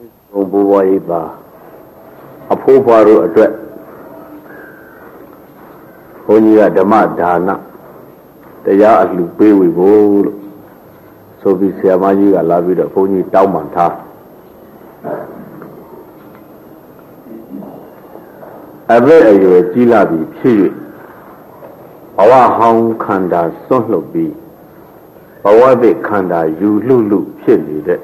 ဘုံဘဝဤသာအဖိုးဖွားတို့အတွက်ဘုန်းကြီးကဓမ္မဒါနတရားအလှပေးဝေဖို့လို့ဆိုပြီးဆရာမကြီးကလာပြီးတော့ဘုန်းကြီးတောင်းပန်ထားအဘယ်အရွယ်ကြီးလာပြီဖြစ်၍ဘဝဟောင်းခန္ဓာစွန့်လှုပ်ပြီးဘဝသစ်ခန္ဓာယူလှုပ်လှုပ်ဖြစ်နေတဲ့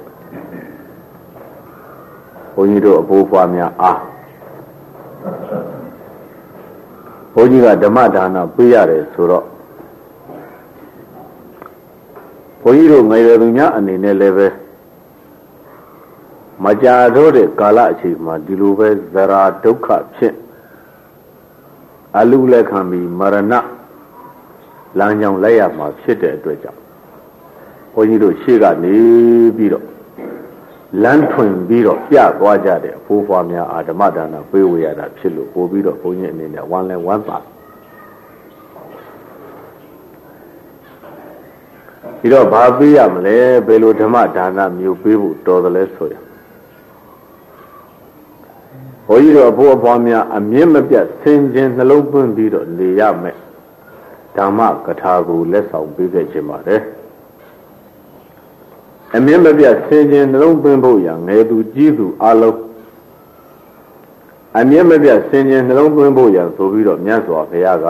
ဘုန်းကြီးတို့အဖိုးဖွားများအားဘုန်းကြီးကဓမ္မဒါနပေးရတယ်ဆိုတော့ဘုန်းကြီးတို့ငယ်ရွယ်သူများအနေနဲ့လည်းပဲမကြာတော့တဲ့ကာလအချိန်မှာဒီလိုပဲဇရာဒုက္ခဖြစ်အလူလက်ခံပြီးမရဏလမ်းကြောင်းလိုက်ရမှာဖြစ်တဲ့အတွက်ကြောင့်ဘုန်းကြီးတို့ရှေ့ကနေပြီးတော့လမ်းထွင်ပြီးတော့ပြသွားကြတဲ့အဖိုးဖွားများအာဓမ္မဒါနပေးဝေရတာဖြစ်လို့ပို့ပြီးတော့ဘုန်းကြီးအနေနဲ့ဝမ်းလဲဝမ်းသာပြီးတော့ဘာပေးရမလဲဘယ်လိုဓမ္မဒါနမျိုးပေးဖို့တော်တယ်လဲဆိုရင်ဘုန်းကြီးတို့အဖိုးအဖွားများအမြင့်မပြတ်ဆင်ခြင်နှလုံးသွင်းပြီးတော့နေရမယ်ဓမ္မကထာကိုလက်ဆောင်ပေးခဲ့ခြင်းပါတယ်အမြင့်မပြတ်ဆင်ခြင်နှလုံးသွင်းဖို့ရငယ်သူကြီးသူအလုံးအမြင့်မပြတ်ဆင်ခြင်နှလုံးသွင်းဖို့ရဆိုပြီးတော့မြတ်စွာဘုရားက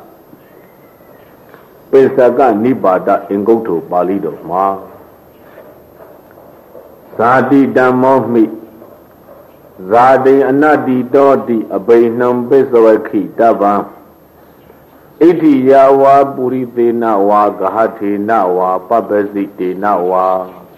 ပိဿကနိပါဒအင်္ဂုတ္တပါဠိတော်မှာဇာတိတမ္မောမိဇာတိအနတ္တိတောတိအဘိနှံပိဿဝခိတဗံဣတိယဝါပုရိသေနဝါဂဟထေနဝါပပ္ပစိတေနဝါ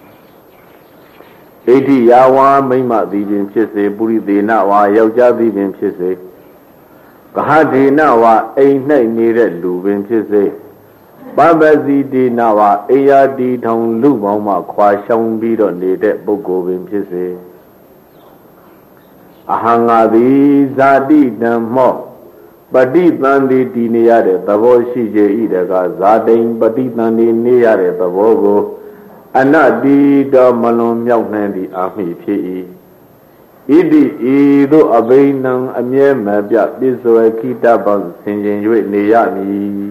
ဣတိယဝါမိမ့်မသည်ပင်ဖြစ်စေပုရိသေနဝါယောက်ျားသည်ပင်ဖြစ်စေဂဟထေနဝါအိမ်၌နေတဲ့လူပင်ဖြစ်စေပပ္ပစီတေနဝါအေယာတီထုံလူပေါင်းမှခွာရှောင်ပြီးတော့နေတဲ့ပုဂ္ဂိုလ်ပင်ဖြစ်စေအဟံငါသည်ဇာတိဓမ္မောပฏิသန္တိတည်နေရတဲ့သဘောရှိကြ၏တကားဇာတိန်ပฏิသန္တိနေရတဲ့သဘောကိုအနတ္တိတော်မလွန်မြောက်နိုင်သည့်အာမိဖြစ်၏ဣတိဤသို့အဘိနံအမြဲမပြပစ္စောခိတပံဆင်ခြင်၍နေရမည်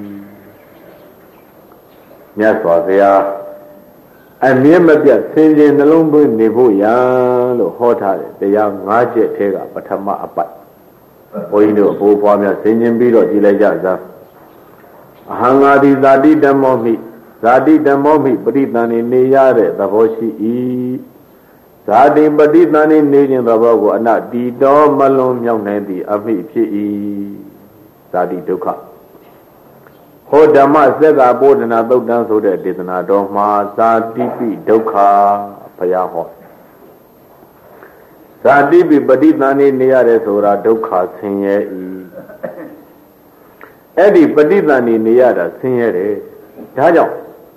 မြတ်စွာဘုရားအမြဲမပြဆင်ခြင်နှလုံးသွင်းနေဖို့ရန်လို့ဟောထားတဲ့တရား၅ချက်ထဲကပထမအပိုက်ဘုန်းကြီးတို့ဘိုးဘွားများဆင်ခြင်ပြီးတော့ကြည်လိုက်ကြစမ်းအဟံငါသည်ဇာတိဓမ္မောမိဇာတိဓမ္မောမိပဋိသန္ဓေနေရတဲ့သဘောရှိ၏ဇာတိပဋိသန္ဓေနေခြင်းသဘောကိုအနတ္တိတော်မလွန်မြောက်နိုင်သည့်အမိဖြစ်၏ဇာတိဒုက္ခဟောဓမ္မစက်ကပိုဒနာသုတ်တံဆိုတဲ့ဒေသနာတော်မှာဇာတိပိဒုက္ခဘုရားဟောဇာတိပိပဋိသန္ဓေနေရတယ်ဆိုတာဒုက္ခဆင်းရဲ၏အဲ့ဒီပဋိသန္ဓေနေရတာဆင်းရဲတယ်ဒါကြောင့်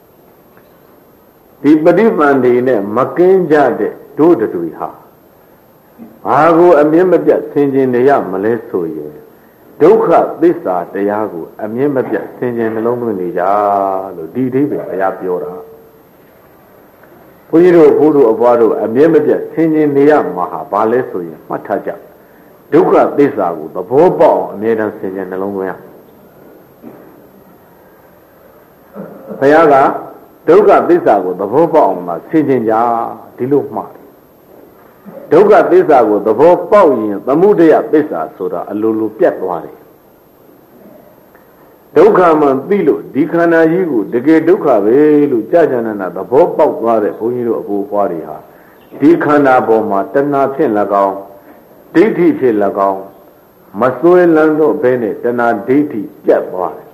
ဒီပဋိသန္ဓေနဲ့မကင်းကြတဲ့တို့တွေဟာဘာကိုအမြင့်မပြတ်ဆင်ခြင်နေရမလဲဆိုရင်ဒုက္ခသစ္စာတရားကိုအမြင့်မပြတ်ဆင်ခြင်နှလုံးသွင်းနေကြလို့ဒီအိဗေဘုရားပြောတာဘုန်းကြီးတို့ဘုရားအဘွားတို့အမြင့်မပြတ်ဆင်ခြင်နေရမှာဟာဘာလဲဆိုရင်မှတ်ထားကြဒုက္ခသစ္စာကိုသဘောပေါက်အောင်အမြဲတမ်းဆင်ခြင်နှလုံးသွင်းရဘုရားကဒုက္ခသစ္စာကိုသဘောပေါက်အောင်မှာဆင်ခြင်ကြဒီလိုမှားဒုက္ခသစ္စာကိုသဘောပေါက်ရင်သမုဒယသစ္စာဆိုတာအလိုလိုပြတ်သွားတယ်ဒုက္ခမှသိလို့ဒီခန္ဓာကြီးကိုတကယ်ဒုက္ခပဲလို့ကြာကြာနာနာသဘောပေါက်သွားတဲ့ဘုန်းကြီးတို့အဖိုးဖွားတွေဟာဒီခန္ဓာပေါ်မှာတဏှာဖြင့်၎င်းဒိဋ္ဌိဖြင့်၎င်းမစွဲလန်းတော့ဘဲနဲ့တဏှာဒိဋ္ဌိပြတ်သွားတယ်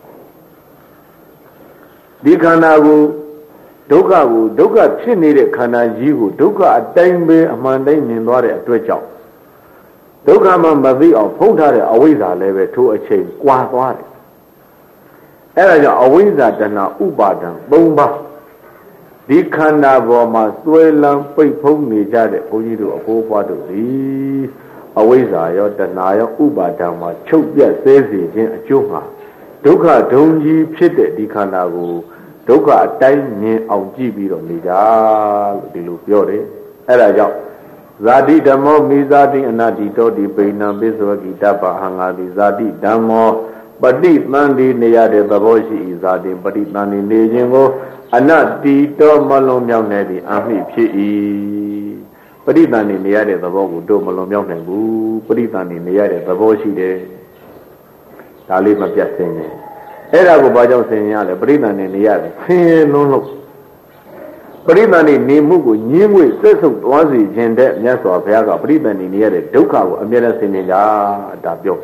ဒီခန္ဓာကိုဒုက္ခဖြစ်နေတဲ့ခန္ဓာကြီးကိုဒုက္ခအတိုင်းပဲအမှန်တိုင်းမြင်သွားတဲ့အတွက်ကြောင့်ဒုက္ခမှမသိအောင်ဖုံးထားတဲ့အဝိဇ္ဇာလည်းပဲထိုအချိန်ကွာသွားတယ်အဲဒါကြောင့်အဝိဇ္ဇာတဏှာဥပါဒံ၃ပါးဒီခန္ဓာပေါ်မှာသွဲလန်းပိတ်ဖုံးနေကြတဲ့ဘုန်းကြီးတို့အဖိုးဖွားတို့ဒီအဝိဇ္ဇာရောတဏှာရောဥပါဒံမှာချုပ်ပြတ်ဆဲစေခြင်းအကျိုးမှာဒုက္ခဒုံကြီးဖြစ်တဲ့ဒီခန္ဓာကိုဒုက္ခအတိုင်းမြင်အောင်ကြည့်ပြီးတော့နေကြလို့ဒီလိုပြောတယ်အဲဒါကြောင့် Zati Dhammo Mizati Anati Toti Pena Biswaki Tapa Hangadi Zati Dhammo Pati Tandi Neyade Baboshi Zati Pati Tandi Nejingo Anati To Malom Yang Nedi Ami Phi Pati Tandi Neyade Babogu Do Malom Yang Nebu Pati Tandi Neyade Baboshi De Dali Mapia Sene Era Go Bajao Senyale Pati Tandi Neyade Sin Lolo Pritani Nimugu, Nimu, Sesu, Wazi, Jende, Yaso, Piaga, Pritani near the Duka, Amira Sinilla, Dabio.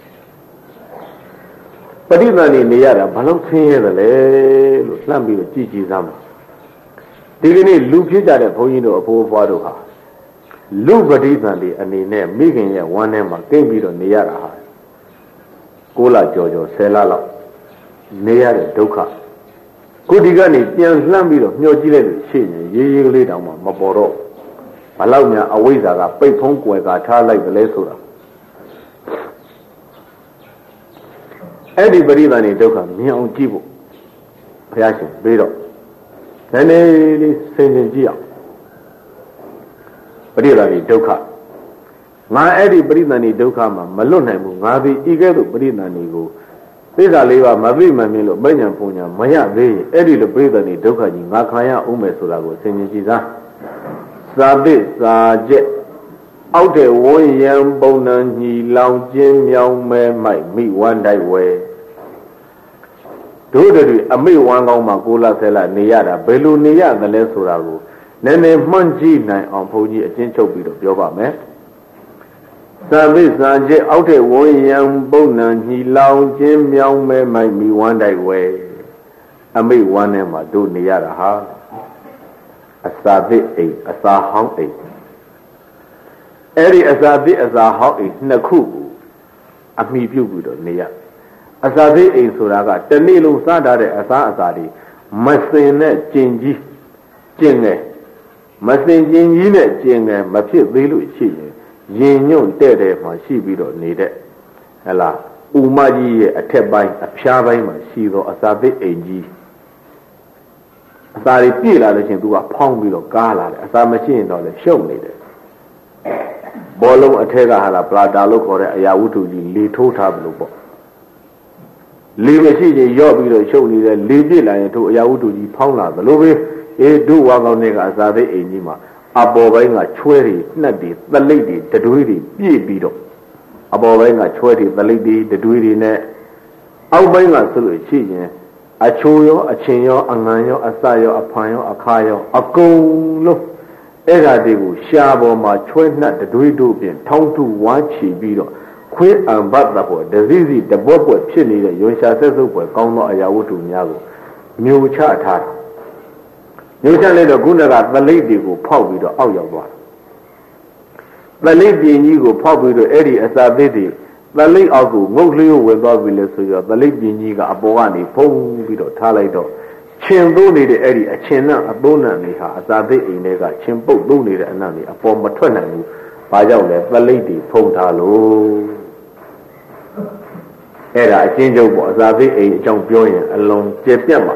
Pritani near a Balon Sin, the Le, Slambi, Gigi Zama. Digini, Lupita, the Poino of Waduha. Lupatitani, and the name, making a one name, came be on Niara. Gola Jojo, Selala, near the Duka. Kudigani, Yan Lambiro, no Gilly, Ye laid on Maboro. Allow me a ways a pay punk with a tar like the Lesura. Everybody than a doka, me on Tibu. Passion, Bedo. Then a Saint Gia. Particularly Doka. My everybody than a Doka, Malone, Mavi, eager to Brinanigo. These are Leva, Mavi, Mamilo, Banyan Punya, Maya, they, Eddie the Breather, Doka, Makaya, Umesulago, Senjiza. Sabi, Sajet. Out there, 1 young bonan, he lounge, young man might meet one day way. Do the Ami Wanga Makula Sela, Niada, Belu Nia, the Lesurago. Nene Manji night on Poji, a gentle bit of Yoba, man. Sabi Sajet out there, 1 young bonan, he lounge, young man might meet one day way. Ami one name, I do Niada ha. A Sabi a Sahang a. Eri Asabi as a hawk is Naku, a me bugle near. Asabi is Suraga, the Nilu Sada Asa Asadi, Masine Jinji, Jinge, Masin Jinjine Jinge, Mapi Vilu Chi, Jinyon Dede, my Shibido needed. Ella, Umaji, a tebai, a Shabai, my Shido, Asabi Ag. Asari Pila, listen to a pound below Gala, as a machine on the show needed. Bolom Atega Hala Plata look or a Yawutu, Lito Tablo. Leave a city, Yobi, show me the Libby line to Yawutu, Paula, the Lobe, a do Wago Nega Asabe Enima, above a chwery, Nadi, the lady, the duty, Bido. Above a chwery, the lady, the duty net. Albang a sulu chin, a choyo, a chinyo, a nanyo, a sayo, a pano, a kayo, a go look. Eradigo, Shabo, my twin nut, the Duidubian, Town to Wachi Bido, Quit and Butler, the Zizi, the Bob with Chili, the Yosha Sesupo, Kono Ayawutu Nyago, New Charter. You shall let a Gunarat, the lady go pop with the Oyawa. The lady in you go pop with the Eddie as a baby. The late Agu, mostly with God will let you, the lady in Yiga, Aboani, Pong with the Talado. Chimbo need Eddie, a china, a bona, a Zabe in Nega, Chimbo, Luni, and Nani, a form of Tonanu, Bajaule, the lady, Pontalo. Era, a change of Zabe, a John Bioyan, along Jepiama.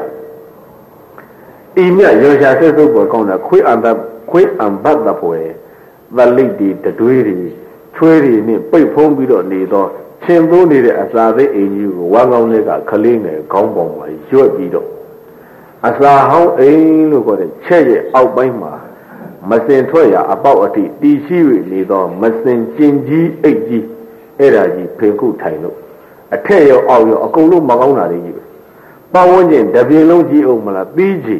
Imia, Yosha says over Kona, quick and but the boy, the lady, the Tweedy, Tweedy, Pay Pong Bido, Nido, Chimbo need a Zabe in you, one on Nega, Kalina, Gombo, my sure Bido. As I how a look at a chair out by my Masin Toya about a DC neither Masin Jinji 8G Eraji Penku Taino. A tail of your Okolo Magona. Bawon, Daviloji Omala BG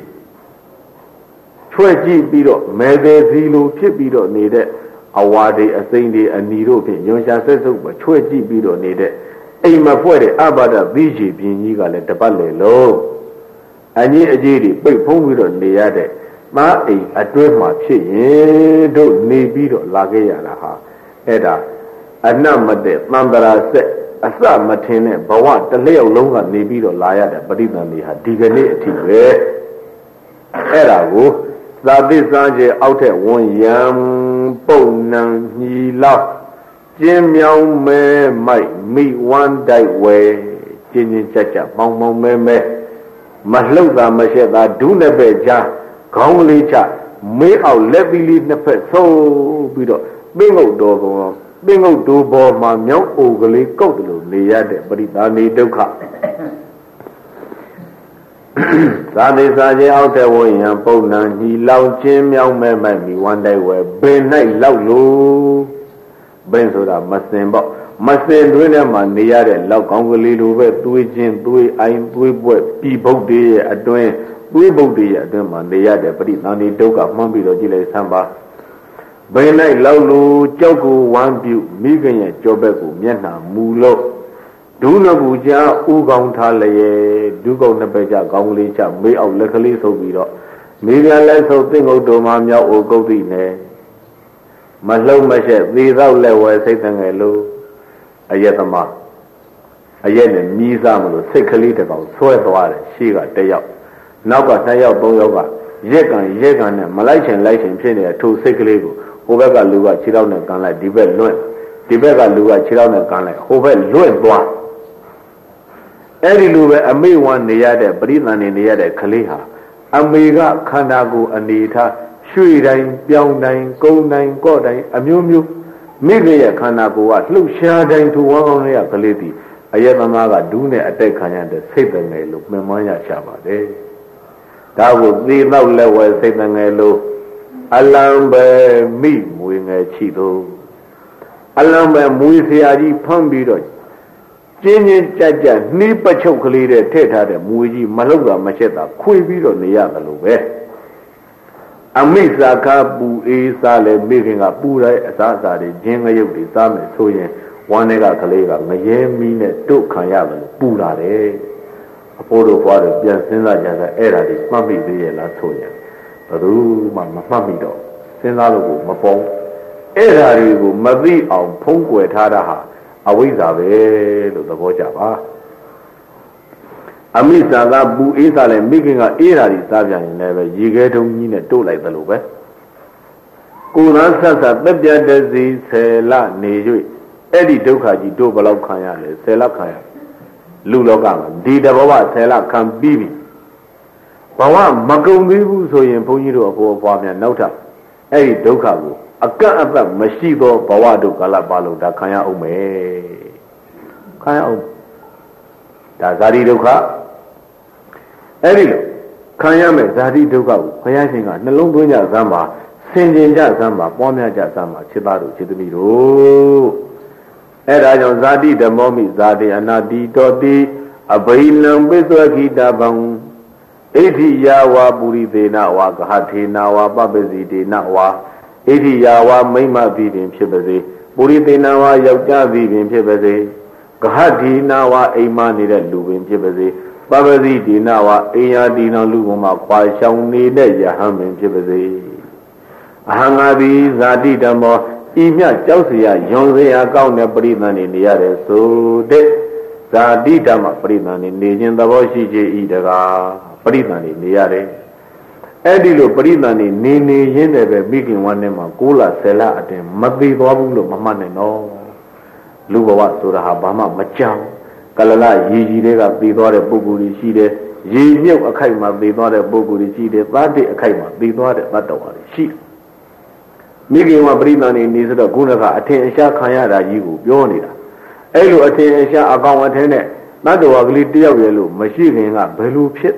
12G Bido, Mede Zilo, Chibido needed. Awadi, a Saint, a Nido, Yonsha says over 12G Bido needed. Aima Fuere Abada BG being Yiga let the ballet low. And ye a jaddy, big pong with on the other. Ma a dream my chin, don't need be to Lagayana. Eda, a number de Mambara said, a son Martin, but what the lay longer may be to Layada, but even they had dignity. Eda go, that this Sanje out at 1 young bonan, he laughed. Jim young man might meet one day way, Jin Chacha, Mong me. Masluga Masheta, do never ja, Gongli cha, မေးအောင်လက်ပြီးလေးနှစ်ဖက်ဆိုးပြီးတော့ပင်ငုတ်တော်ပေါ်ပင်ငုတ်တော်ပေါ်မှာမြောင်းအိုကလေးကုတ်တယ်လို့နေရတဲ့ပရိသန္တိဒုက္ခသာသေစာခြင်းအောက်တဲ့ဝိညာဉ်ပုံနှံညီလောင်ခြင်းမြောင်းမဲ့မဲ့မိဝမ်းတိုက်ဝဲဘယ်၌လောက်လို့ဘယ်ဆိုတာမစင်ပေါ့မစင်တွင်းထဲမှာနေရတဲ့လောက်ကောင်းကလေးလိုပဲသွေးချင်းသွေးအိုင်သွေးပွက်ပြည်ဘုတ်တွေရဲ့အတွင်းသွေးဘုတ်တွေရဲ့အတွင်းမှာနေရတဲ့ပရိသန္တိဒုက္ခမှန်းပြီးတော့ကြည့်လိုက်စမ်းပါဘယ်၌လောက်လို့ကြောက်ကိုဝမ်းပြုမိခင်ရဲ့ကြောဘက်ကိုမျက်နှာမူလို့ဒုနကူကြဥကောင်းထားလျက်ဒုကောင်းနှစ်ပဲကြကောင်းကလေးချမေးအောင်လက်ကလေးဆုပ်ပြီးတော့မိပြန်လက်ဆုပ်သင်္ကုတ်တော်မှာမြောက်အိုကုတ်တိနဲ့မလှုပ်မရှက်သေတော့လက်ဝဲစိတ်တငယ်လို့အယက်သမားအယက်နဲ့မြည်စားမလို့စိတ်ကလေးတစ်ကောင်ဆွဲသွားတယ်ရှေ့ကတစ်ယောက်နောက်က2ယောက်3ယောက်ကရက်ကန်နဲ့မလိုက်ချင်ဖြစ်နေတဲ့ထိုစိတ်ကလေးကိုဟိုဘက်ကလူကခြေထောက်နဲ့ကန်လိုက်ဒီဘက်လွင့်ဒီဘက်ကလူကခြေထောက်နဲ့ကန်လိုက်ဟိုဘက်လွင့်သွားအဲ့ဒီလိုပဲအမေဝမ်းနေရတဲ့ပရိသန္တိနေရတဲ့ကလေးဟာအမေကခန္ဓာကိုယ်အနေထားရွှေတိုင်းပြောင်းတိုင်းကုန်းတိုင်းကော့တိုင်းအမျိုးမျိုးမိခင်ရဲ့ခန္ဓာကိုယ်ကလှုပ်ရှားတိုင်းထူဝမ်းကောင်းလေးကလေးတီအယက်သမားကဒူးနဲ့အတိုက်ခံရတဲ့စိတ်တငယ်လို့မှန်မှန်းရချပါတယ်ဒါကိုသေတော့လက်ဝဲစိတ်တငယ်လို့အလံပဲမိမွေငယ်ချီသူအလံပဲမွေဆရာကြီးဖမ်းပြီးတော့ကျင်းကြက်နှီးပချုပ်ကလေးတဲ့ထည့်ထားတဲ့မွေကြီးမလှုပ်တာမချက်တာခွေပြီးတော့နေရတယ်လို့ပဲအမိစာခပူအေးစားလဲမိခင်ကပူတဲ့အစားအစာတွေဂျင်းငရုတ်တွေစားမယ်ဆိုရင်ဝမ်းထဲကကလေးကငရဲမီးနဲ့တုတ်ခံရတယ်လို့ပူလာတယ်အဖိုးတို့ဘွားတို့ပြန်စဉ်းစားကြတာအဲ့ဒါတွေမှတ်မိသေးရဲ့လားဆိုရင်ဘယ်သူမှမမှတ်မိတော့စဉ်းစားလို့ကိုမပေါ်အဲ့ဒါတွေကိုမသိအောင်ဖုံးကွယ်ထားတာဟာအဝိဇ္ဇာပဲလို့သဘောကျပါအမိစာကပူအေးစားလဲမိခင်ကအေးဓာရီစားပြန်ရင်လည်းပဲရေခဲတုံးကြီးနဲ့တို့လိုက်သလိုပဲကိုယ်သားဆက်ဆက်တက်ပြတဲ့စီ10လနေ၍အဲ့ဒီဒုက္ခကြီးတို့ဘယ်လောက်ခံရလဲ10လခံရလူလောကမှာဒီတဘောက10လခံပြီးပြီဘဝမကုန်သေးဘူးဆိုရင်ဘုန်းကြီးတို့အပေါ်အပွားများနောက်ထပ်အဲ့ဒီဒုက္ခကိုအကန့်အသတ်မရှိသောဘဝဒုက္ခလပါလို့ဒါခံရအောင်မယ်ခံရအောင်ဒါဇာတိဒုက္ခအဲ့ဒီလိုခံရမယ်ဇာတိဒုက္ခကိုဘုရားရှင်ကနှလုံးသွင်းကြစမ်းပါဆင်ခြင်ကြစမ်းပါပွားများကြစမ်းပါခြေသားတို့ခြေသမီးတို့အဲ့ဒါကြောင့်ဇာတိဓမ္မောမိဇာတိအနာတိတောတိအဘိနံပိသဝခိတဗံဣတိယဝါပုရိသေနဝါဂဟထေနဝါပပ္ပစီတေနဝါဣတိယဝါမိမ္မသည်ပင်ဖြစ်ပါစေပုရိသေနဝါယောက်ျားသည်ပင်ဖြစ်ပါစေဂဟထေနဝါအိမ်မနေတဲ့လူပင်ဖြစ်ပါစေပပ္ပစီတေနဝါအိယာတိနောလူပေါ်မှာခွာရှောင်နေတဲ့ယဟန်ပင်ဖြစ်ပါစေအဟံငါသည်ဇာတိဓမ္မောဤမြကြောက်เสียယွန်เสียကောင်းတဲ့ပရိသန္တိနေရတယ်ဆိုတဲ့ဇာတိဓမ္မပရိသန္တိနေခြင်းသဘောရှိခြင်းဤတကားပရိသန္တိနေရတယ်အဲ့ဒီလိုပရိသန္တိနေရင်းနဲ့ပဲမိခင်ဝမ်းထဲမှာ6လ10လအတွင်းမသိသွားဘူးလို့မမှတ်နဲ့နော်လူဘဝဆိုတာဟာဘာမှမကြောင်ကလလရေကြီးတွေကသိသွားတဲ့ပုဂ္ဂိုလ်ကြီးရှိတယ်ရေမြုပ်အခိုက်မှာသိသွားတဲ့ပုဂ္ဂိုလ်ကြီးရှိတယ်သတ္တိအခိုက်မှာသိသွားတဲ့တတ္တဝါတွေရှိတယ်မိခင်ဝပရိသန္တိနေဆိုတော့ခုနကအထင်အရှားခံရတာကြီးကိုပြောနေတာအဲ့လိုအထင်အရှားအကောင်အထင်းနဲ့တတ္တဝါကလေးတယောက်ရဲ့လို့မရှိခင်ကဘယ်လိုဖြစ်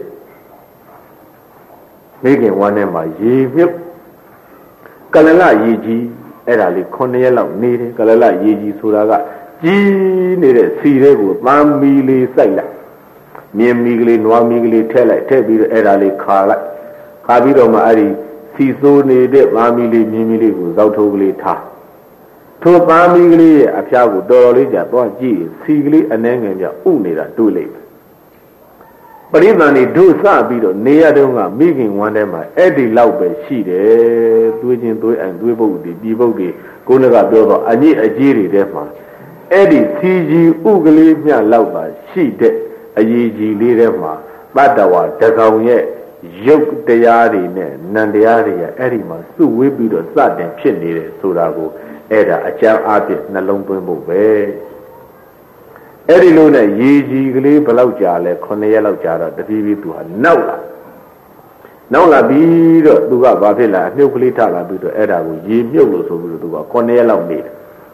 မိခင်ဝမ်းထဲမှာရေမြုပ်ကလလရေကြီးအဲ့ဒါလေး9ရက်လောက်နေတယ်ကလလရေကြီးဆိုတာကကြီးနေတဲ့စီတွေကိုသမ်းမီလေးစိုက်လိုက်မြင်းမီကလေးနွားမီကလေးထည့်ပြီးတော့အဲ့ဒါလေးခါလိုက်ခါပြီးတော့မှအဲ့ဒီစီစိုးနေတဲ့သားမီလေးမြင်းမီလေးကိုဇောက်ထိုးကလေးထားထိုသားမီကလေးရဲ့အဖျားကိုတော်တော်လေးကြာသွားကြည့်စီကလေးအနှဲငယ်ပြဥနေတာတွေ့လိုက်ပရိသန္တိတို့စပြီးတော့နေရတုန်းကမိခင်ဝမ်းထဲမှာအဲ့ဒီလောက်ပဲရှိတယ်သွေးချင်းသွေးအိုင်သွေးပုတ်တွေပြည်ပုတ်တွေကိုယ်ကပြောတော့အညစ်အကြေးတွေထဲမှာအဲ့ဒီစီကြီးဥကလေးမြလောက်ပါရှိတဲ့အရေးကြီးလေးထဲမှာတတ္တဝါတကောင်ရဲ့ရုပ်တရားတွေနဲ့နံတရားတွေအဲ့ဒီမှာစုဝေးပြီးတော့စတင်ဖြစ်နေတယ်ဆိုတာကိုအဲ့ဒါအကျမ်းအပြည့်နှလုံးသွင်းဖို့ပဲအဲ့ဒီလိုနဲ့ရေကြီးကလေးဘယ်လောက်ကြာလဲ9ရက်လောက်ကြာတော့တပီးပြီးသူဟာနောက်လာနောက်လာပြီးတော့သူကဘာဖြစ်လာအမြုပ်ကလေးထလာပြီးတော့အဲ့ဒါကိုရေမြုပ်လို့ဆိုပြီးတော့သူက9ရက်လောက်နေတယ်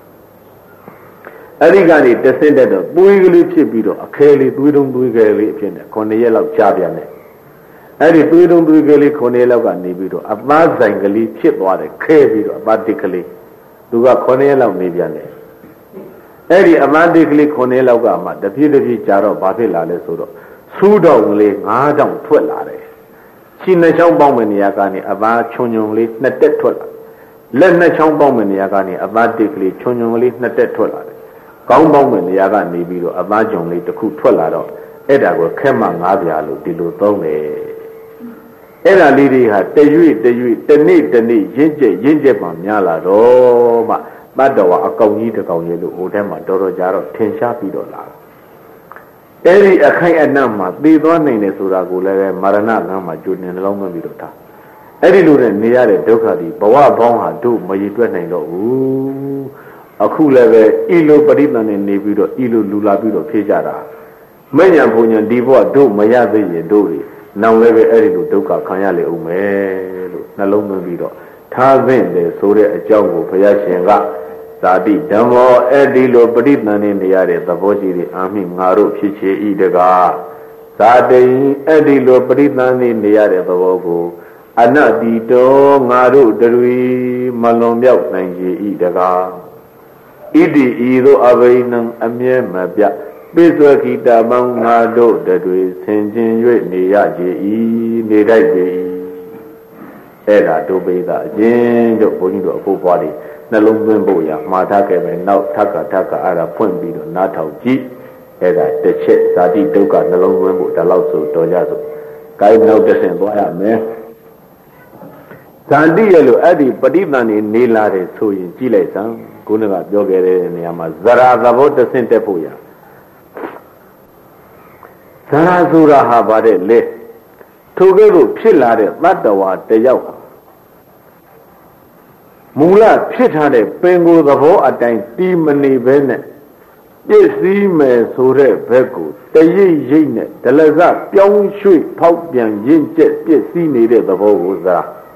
အဲ့ဒီကနေတဆင့်တက်တော့သွေးကလေးဖြစ်ပြီးတော့အခဲလေးသွေးတုံးသွေးခဲလေးဖြစ်နေ9ရက်လောက်ကြာပြန်တယ်အဲ့ဒီသွေးတုံးသွေးခဲလေး9ရက်လောက်ကနေပြီးတော့အသားဆိုင်ကလေးဖြစ်သွားတယ်ခဲပြီးတော့အသားတစ်ကလေးသူက9ရက်လောက်နေပြန်တယ်အဲ့ဒီအသားတစ်ကလေး9ရက်လောက်ကမှတပြည့်တပြည့်ကြာတော့ဘာဖြစ်လာလဲဆိုတော့စူးတော်ကလေး9000ထွက်လာတယ်ခြေနှစ်ချောင်းပေါင်းမဲ့နေရာကနေအသားချွန်ချွန်လေး2တက်ထွက်လာလက်နှစ်ချောင်းပေါင်းမဲ့နေရာကနေအသားတစ်ကလေးချွန်ချွန်လေး2တက်ထွက်လာတယ်ကောင်းပေါင်းမဲ့နေရာကနေပြီးတော့အသားကြုံလေးတစ်ခုထွက်လာတော့အဲ့ဒါကိုခက်မှ9ပြားလို့ဒီလိုသုံးတယ်အဲ့ဒါလေးတွေဟာတရွေ့တနေ့ရင့်ကျက်မှများလာတော့မှတတ္တဝါအကောင်ကြီးတကောင်ရဲ့လို့ဟိုထဲမှာတော်တော်ကြာတော့ထင်ရှားပြီးတော့လာအဲ့ဒီအခိုင်အနှံ့မှာသေသွားနိုင်တယ်ဆိုတာကိုလည်းမာရဏကံမှာကျွနေနှလုံးသွင်းပြီးတော့ထားအဲ့ဒီလိုနဲ့နေရတဲ့ဒုက္ခဒီဘဝပေါင်းဟာတို့မရည်တွက်နိုင်တော့ဘူးအခုလည်းပဲဤလိုပရိသတ်နဲ့နေပြီးတော့ဤလိုလူလာပြီးတော့ဖြေကြတာမဉ္ဇဉ်ဘုံညာဒီဘဝတို့မရသေးရင်တို့တွေနောင်လည်းပဲအဲ့ဒီလိုဒုက္ခခံရလေဦးမယ်လို့နှလုံးသွင်းပြီးတော့ထားသင့်တယ်ဆိုတဲ့အကြောင်းကိုဘုရားရှင်ကဇာတိဓမ္မောအဲ့ဒီလိုပရိသတ်နဲ့နေရတဲ့သဘောကြီးတွေအာမိငါတို့ဖြစ်ချေဤတကားဇာတိအဲ့ဒီလိုပရိသတ်နဲ့နေရတဲ့သဘောကိုအနတ္တိတောငါတို့တွေမလွန်မြောက်နိုင်ကြဤတကားဣတိဤသို့အဘိနံအမြဲမပြပိစ္ဆွခိတမံငါတို့တွေဆင်ခြင်၍နေရကြ၏နေတတ်ကြ၏အဲ့ဒါတို့ပိသအချင်းတို့ဘုန်းကြီးတို့အဖို့ပွားတွေနှလုံးသွင်းဖို့ရမှားထားခဲ့မယ်နောက်ထပ်ကအဲ့ဒါဖွင့်ပြီးတော့နားထောင်ကြည့်အဲ့ဒါတစ်ချက်ဇာတိဒုက္ခနှလုံးသွင်းဖို့ဒါလောက်ဆိုတော်ကြစို့ကိုင်းနောက်တစ်ဆင့်သွားရမယ်ဇာတိရဲ့လို့အဲ့ဒီပဋိသန္ဓေနေလာတယ်ဆိုရင်ကြည့်လိုက်စမ်းခုနကပြောခဲ့တဲ့နေရာမှာဇရာသဘောတစ်ဆင့်တက်ဖို့ရဇရာဆိုတာဟာဗါတဲ့လေထိုကဲ့သို့ဖြစ်လာတဲ့တတ္တဝါတယောက်ဟာမူလဖြစ်ထားတဲ့ပင်ကိုယ်သဘောအတိုင်းတီးမနေပဲနဲ့ပြည့်စည်မယ်ဆိုတဲ့ဘက်ကိုတရိပ်ရိပ်နဲ့ဒလစပြောင်းရွှေ့ဖောက်ပြန်ရင့်ကျက်ပြည့်စည်နေတဲ့သဘောကိုဇရာ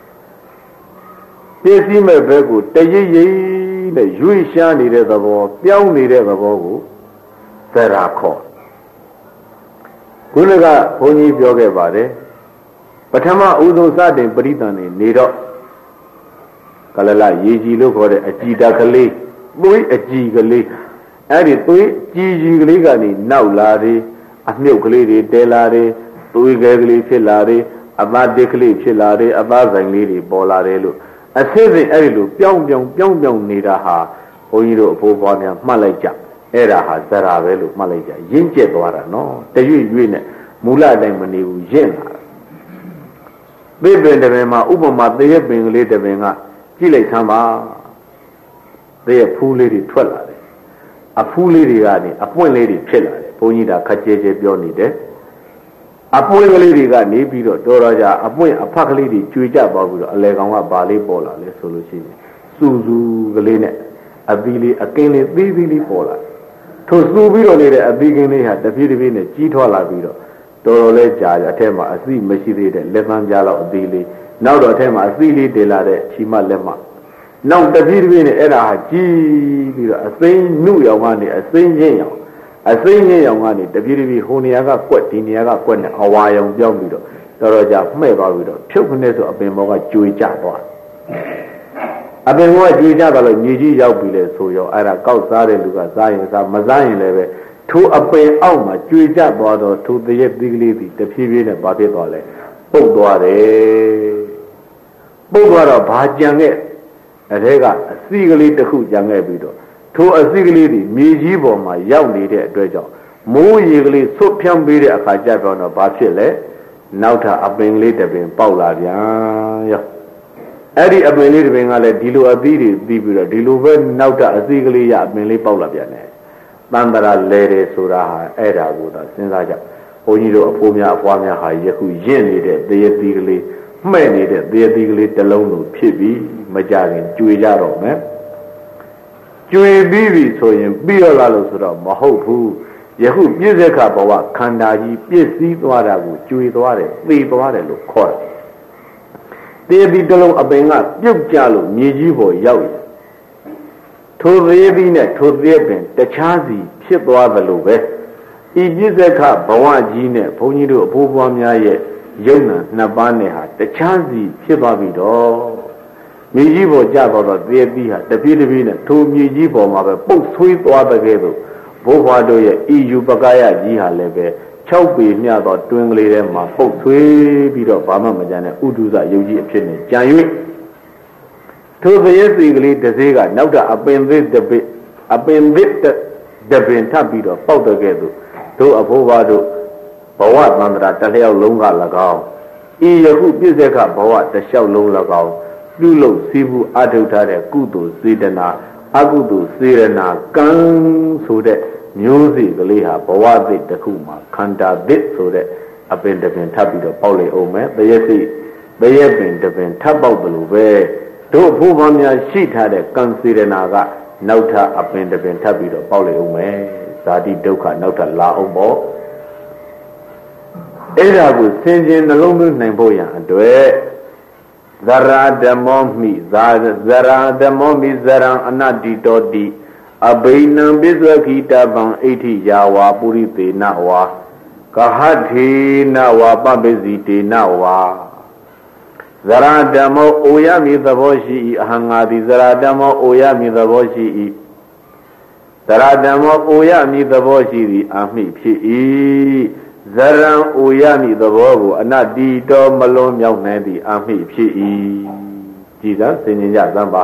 ပြည့်စည်မဲ့ဘက်ကိုတရိပ်ရိပ်နဲ့ရွေ့ရှားနေတဲ့သဘောပြောင်းနေတဲ့သဘောကိုဇရာခေါ်ခုနကဘုန်းကြီးပြောခဲ့ပါတယ်ပထမဥဆုံးစတင်ပရိသန်နေတော့ကလလရေကြီးလို့ခေါ်တဲ့အကြည်တကလေးသွေးအကြည်ကလေးအဲ့ဒီသွေးကြည်ကြီးကလေးကနေနောက်လာတယ်အမြုပ်ကလေးတွေတဲလာတယ်သွေးကဲကလေးဖြစ်လာတယ်အသားတစ်ကလေးဖြစ်လာတယ်အသားဆိုင်လေးတွေပေါ်လာတယ်လို့အစစ်စစ်အဲ့ဒီလိုပြောင်းနေတာဟာဘုန်းကြီးတို့အဖိုးဘွားများမှတ်လိုက်ကြအဲ့ဒါဟာဇရာပဲလို့မှတ်လိုက်ကြရင့်ကျက်သွားတာနော်တရွေ့နဲ့မူလအတိုင်းမနေဘူးရင့်လာပိပင်တပင်မှာဥပမာသေရပင်ကလေးတပင်ကကြည့်လိုက်သမ်းပါသေရဖူးလေးတွေထွက်လာတယ်အဖူးလေးတွေကနေအပွင့်လေးတွေဖြစ်လာတယ်ဘုန်းကြီးဒါခက်ကြဲကြဲပြောနေတယ်အပွင့်ကလေးတွေကနေပြီးတော့တော်တော်ကြာအပွင့်အဖက်ကလေးတွေကျွေကြသွားပြီးတော့အလဲကောင်ကဘာလေးပေါ်လာလဲဆိုလို့ရှိရင်စူကလေးနဲ့အသီးလေးအကင်းလေးသေးလေးပေါ်လာထိုစူပြီးတော့နေတဲ့အသီးကင်းလေးဟာတပြေးနဲ့ကြီးထွားလာပြီးတော့တော်တော်လေးကြာအထက်မှာအစီမရှိသေးတဲ့လက်ပန်းကြားလောက်အသေးလေးနောက်တော့အထက်မှာအစီလေးတင်လာတဲ့ချီမလက်မနောက်တပြေးနဲ့အဲ့ဒါဟာကြီးပြီးတော့အသိနှုတ်ရောင်ကနေအသိချင်းရောင်ကနေတပြေးဟိုနေရာကကွက်ဒီနေရာကကွက်နဲ့အဝါရောင်ပြောင်းပြီးတော့တော်တော်ကြာမှဲ့သွားပြီးတော့ဖြုတ်ခနဲ့ဆိုအပင်ဘောကကျွေကျသွားအပင်ဘောကကျွေကျသွားလို့မြေကြီးရောက်ပြီလေဆိုရောအဲ့ဒါကောက်စားတဲ့လူကစားရင်စားမစားရင်လည်းပဲထိုအပင်အောက်မှာကျွေကျသွားတော့ထိုတရက်သီးကလေးဒီတဖြည်းဖြည်းနဲ့ဘာဖြစ်သွားလဲပုတ်သွားတယ်ပုတ်သွားတော့ဘာကြံခဲ့အဲဒါကအစီကလေးတစ်ခုကြံခဲ့ပြီးတော့ထိုအစီကလေးဒီမြေကြီးပေါ်မှာရောက်နေတဲ့အတွက်ကြောင့်မိုးရေကလေးဆွတ်ဖြန်းပေးတဲ့အခါကျတော့ဘာဖြစ်လဲနောက်ထပ်အပင်လေးတစ်ပင်ပေါက်လာပြန်ရောအဲ့ဒီအပင်လေးတစ်ပင်ကလည်းဒီလိုအသီးတွေပြီးပြီးတော့ဒီလိုပဲနောက်ထပ်အစီကလေးရအပင်လေးပေါက်လာပြန်တယ်တန်တရာလဲတယ်ဆိုတာဟာအဲ့ဒါကိုတော့စဉ်းစားကြဘုန်းကြီးတို့အဖိုးများအဖွားများဟာယခုရင့်နေတဲ့သေယတိကလေးမှဲ့နေတဲ့သေယတိကလေးတစ်လုံးလိုဖြစ်ပြီးမကြခင်ကျွေကြတော့မယ်ကျွေပြီးပြီဆိုရင်ပြီးတော့လာလို့ဆိုတော့မဟုတ်ဘူးယခုပြည့်စက်ခဘဝခန္ဓာကြီးပြည့်စည်သွားတာကိုကျွေသွားတယ်သေသွားတယ်လို့ခေါ်တယ်သေးသည်တလုံးအပင်ကပြုတ်ကြလို့မြေကြီးပေါ်ရောက်ရထိုသေးသည်နဲ့ထိုသေးပင်တခြားစီဖြစ်သွားသလိုပဲဤပြစ္ဆေခဘဝကြီးနဲ့ဘုန်းကြီးတို့အဖိုးဘွားများရဲ့ယုံနာနှစ်ပါးနဲ့ဟာတခြားစီဖြစ်သွားပြီတော့မြေကြီးပေါ်ကျတော့သေးသည်ဟာတပြေးတပြေးနဲ့ထိုမြေကြီးပေါ်မှာပဲပုတ်ဆွေးသွားတဲ့ကဲ့သို့ဘိုးဘွားတို့ရဲ့ဤယူပကာယကြီးဟာလည်းပဲ6ပေမြသောတွင်ကလေးထဲမှာပုတ်ဆွေးပြီးတော့ဘာမှမကြမ်းတဲ့ဥဒုဇယုတ်ကြီးအဖြစ်နဲ့ကြံ၍ထိုသရက်စီကလေးတစ်စေးကနောက်တာအပင်သစ်တစ်ပိအပင်သစ်တစ်ပင်ထပ်ပြီးတော့ပေါက်တဲ့ကဲ့သို့တို့အဖိုးဘွားတို့ဘဝသန္တရာတစ်လျောက်လုံးက၎င်းဤယခုပြည့်စက်ကဘဝတစ်လျှောက်လုံး၎င်းပြုလုပ်စည်းမှုအထုထားတဲ့ကုသိုလ်စေတနာအကုသိုလ်စေရနာကံဆိုတဲ့မျိုးစေ့ကလေးဟာဘဝသစ်တစ်ခုမှာခန္ဓာသစ်ဆိုတဲ့အပင်တစ်ပင်ထပ်ပြီးတော့ပေါက်လေအောင်မယ်တရက်စီတရက်ပင်တစ်ပင်ထပ်ပေါက်တယ်လို့ပဲတို့ဘုရားများရှိထားတဲ့ကံစေရနာကနောက်ထပ်အပင်တစ်ပင်ထပ်ပြီးတော့ပေါက်လေအောင်မယ်ဇာတိဒုက္ခနောက်ထပ်လာအောင်ပေါ့အဲ့ဒါကိုဆင်ခြင်နှလုံးသွင်းနိုင်ဖို့ရန်အတွက်ဇရာဓမ္မောမိဇရာဓမ္မောမိဇရံအနတ္တိတောတိအဘိနံပိစ္ဆခိတပံဣတိယာဝါပုရိသေနဝါကဟထေနဝါပပိစီတေနဝါဇရာဓမ္မောအိုရမည်သဘောရှိ၏အဟံငါသည်ဇရာဓမ္မောအိုရမည်သဘောရှိ၏ဇရာဓမ္မောအိုရမည်သဘောရှိသည်အမိဖြစ်၏ဇရံအိုရမည်သဘောကိုအနတ္တိတောမလွန်မြောက်နိုင်သည်အမိဖြစ်၏ကြည်သာသင်ញကြသံပါ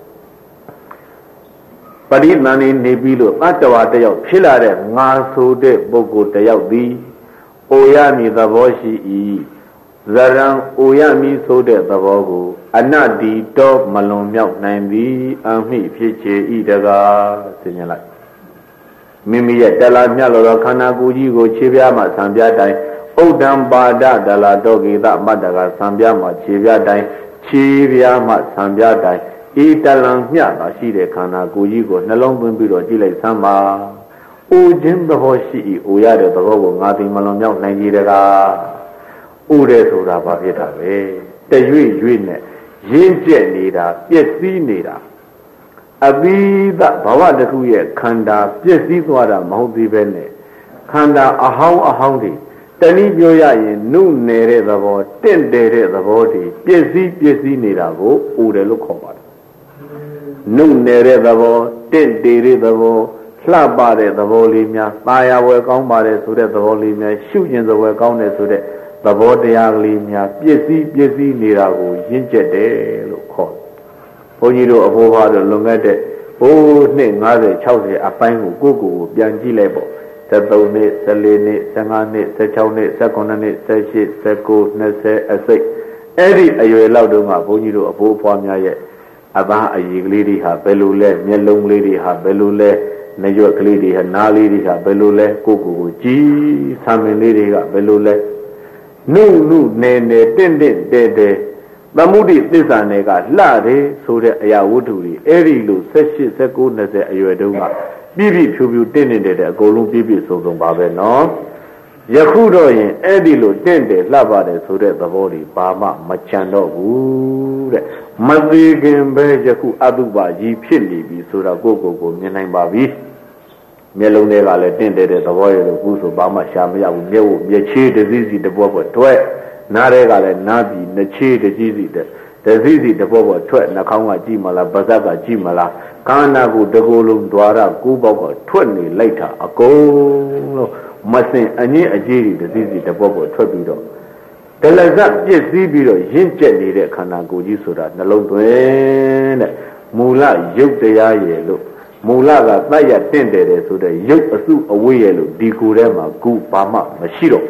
ပရိသန္တိနေပြီးလို့တတ္တဝါတယောက်ဖြစ်လာတဲ့ငါဆိုတဲ့ပုဂ္ဂိုလ်တယောက်သည်အိုရမည်သဘောရှိ၏ဇရံအိုရမည်ဆိုတဲ့သဘောကိုအနတ္တိတောမလွန်မြောက်နိုင်သည်အမိဖြစ်ချေ၏တကားသင်ញလိုက်မိမိရဲ့တလာမြတ်လောခန္ဓာကိုယ်ကြီးကိုခြေပြားမှဆံပြားတိုင်းဥဒ္ဒံပါဒတလာတောကိသမတ္တကဆံပြားမှခြေပြားတိုင်းခြေပြားမှဆံပြားတိုင်းဤတလံမြတ်သာရှိတဲ့ခန္ဓာကိုယ်ကြီးကိုနှလုံးသွင်းပြီးတော့ကြည့်လိုက်စမ်းပါ။အိုခြင်းသဘောရှိ၏အိုရတဲ့သဘောကိုငါသိမလွန်မြောက်နိုင်ကြီးတကား။အိုတယ်ဆိုတာဘာဖြစ်တာလဲ။တရွေ့ရွေ့နဲ့ရင်းကျက်နေတာပျက်စီးနေတာအဘိဓဘဝတစ်ခုရဲ့ခန္ဓာပျက်စီးသွားတာမဟုတ်သေးပဲနဲ့ခန္ဓာအဟောင်းတွေတနည်းပြောရရင်နုနယ်တဲ့သဘောတင့်တယ်တဲ့သဘောတွေပျက်စီးနေတာကိုအိုတယ်လို့ခေါ်ပါတယ်နုနယ်တဲ့သဘောတင့်တယ်တဲ့သဘောလှပတဲ့သဘောလေးများပါရဝယ်ကောင်းပါတယ်ဆိုတဲ့သဘောလေးများရှုကျင်သဘောကောင်းတယ်ဆိုတဲ့သဘောတရားကလေးများပျက်စီးနေတာကိုရင့်ကျက်တယ်လို့ခေါ်ဘုန်းကြီးတို့အဖိုးဘွားတို့လွန်ခဲ့တဲ့ဟိုနှစ်50 60အပိုင်းကိုကိုပြန်ကြည့်လိုက်ပေါ့73နှစ်14နှစ်15နှစ်16နှစ်18နှစ်18 19 20အစိတ်အဲ့ဒီအရွယ်လောက်တုန်းကဘုန်းကြီးတို့အဖိုးဘွားများရဲ့အသားအရည်ကလေးတွေဟာဘယ်လိုလဲမျက်လုံးကလေးတွေဟာဘယ်လိုလဲနှရွက်ကလေးတွေဟာနားလေးတွေဟာဘယ်လိုလဲကိုကြည်ဆံမင်းလေးတွေကဘယ်လိုလဲနုနယ်တင့်တဲသမုဒိသစ္စာနယ်ကလှတယ်ဆိုတဲ့အရာဝတ္ထုတွေအဲ့ဒီလို18 19 20အရွယ်တုန်းကပြည့်ဖြူတင့်တဲ့အကုန်လုံးပြည့်စုံပါပဲနော်ယခုတော့ရင်အဲ့ဒီလိုတင့်တယ်လှပါတယ်ဆိုတဲ့သဘောတွေဘာမှမချန်တော့ဘူးတဲ့မသေးခင်ပဲယခုအတုပကြီးဖြစ်နေပြီဆိုတော့ကိုမြင်နိုင်ပါပြီမျက်လုံးတွေကလည်းတင့်တဲ့သဘောရလို့ခုဆိုဘာမှရှာမရဘူးမျက်ချေးတစ်စီးစီတစ်ပွက်တွဲနားတွေကလည်းနားပြီးနှချေးတစ်စီးစီတပွက်ထွက်နှာခေါင်းကကြည့်မလားပါးစပ်ကကြည့်မလားခန္ဓာကိုတကိုယ်လုံးဓွာရကိုပေါက်ကထွက်နေလိုက်တာအကုန်လုံးမစင်အငင်းအကြေးတွေတစ်စီးစီတပွက်ထွက်ပြီးတော့ဒလဇပြည့်စည်ပြီးတော့ရင့်ကျက်နေတဲ့ခန္ဓာကိုယ်ကြီးဆိုတာနှလုံးသွင်းတဲ့မူလရုပ်တရားရဲ့လို့မူလကတတ်ရတင့်တယ်ဆိုတဲ့ရုပ်အစုအဝေးရဲ့လို့ဒီကိုယ်ထဲမှာကုဘာမှမရှိတော့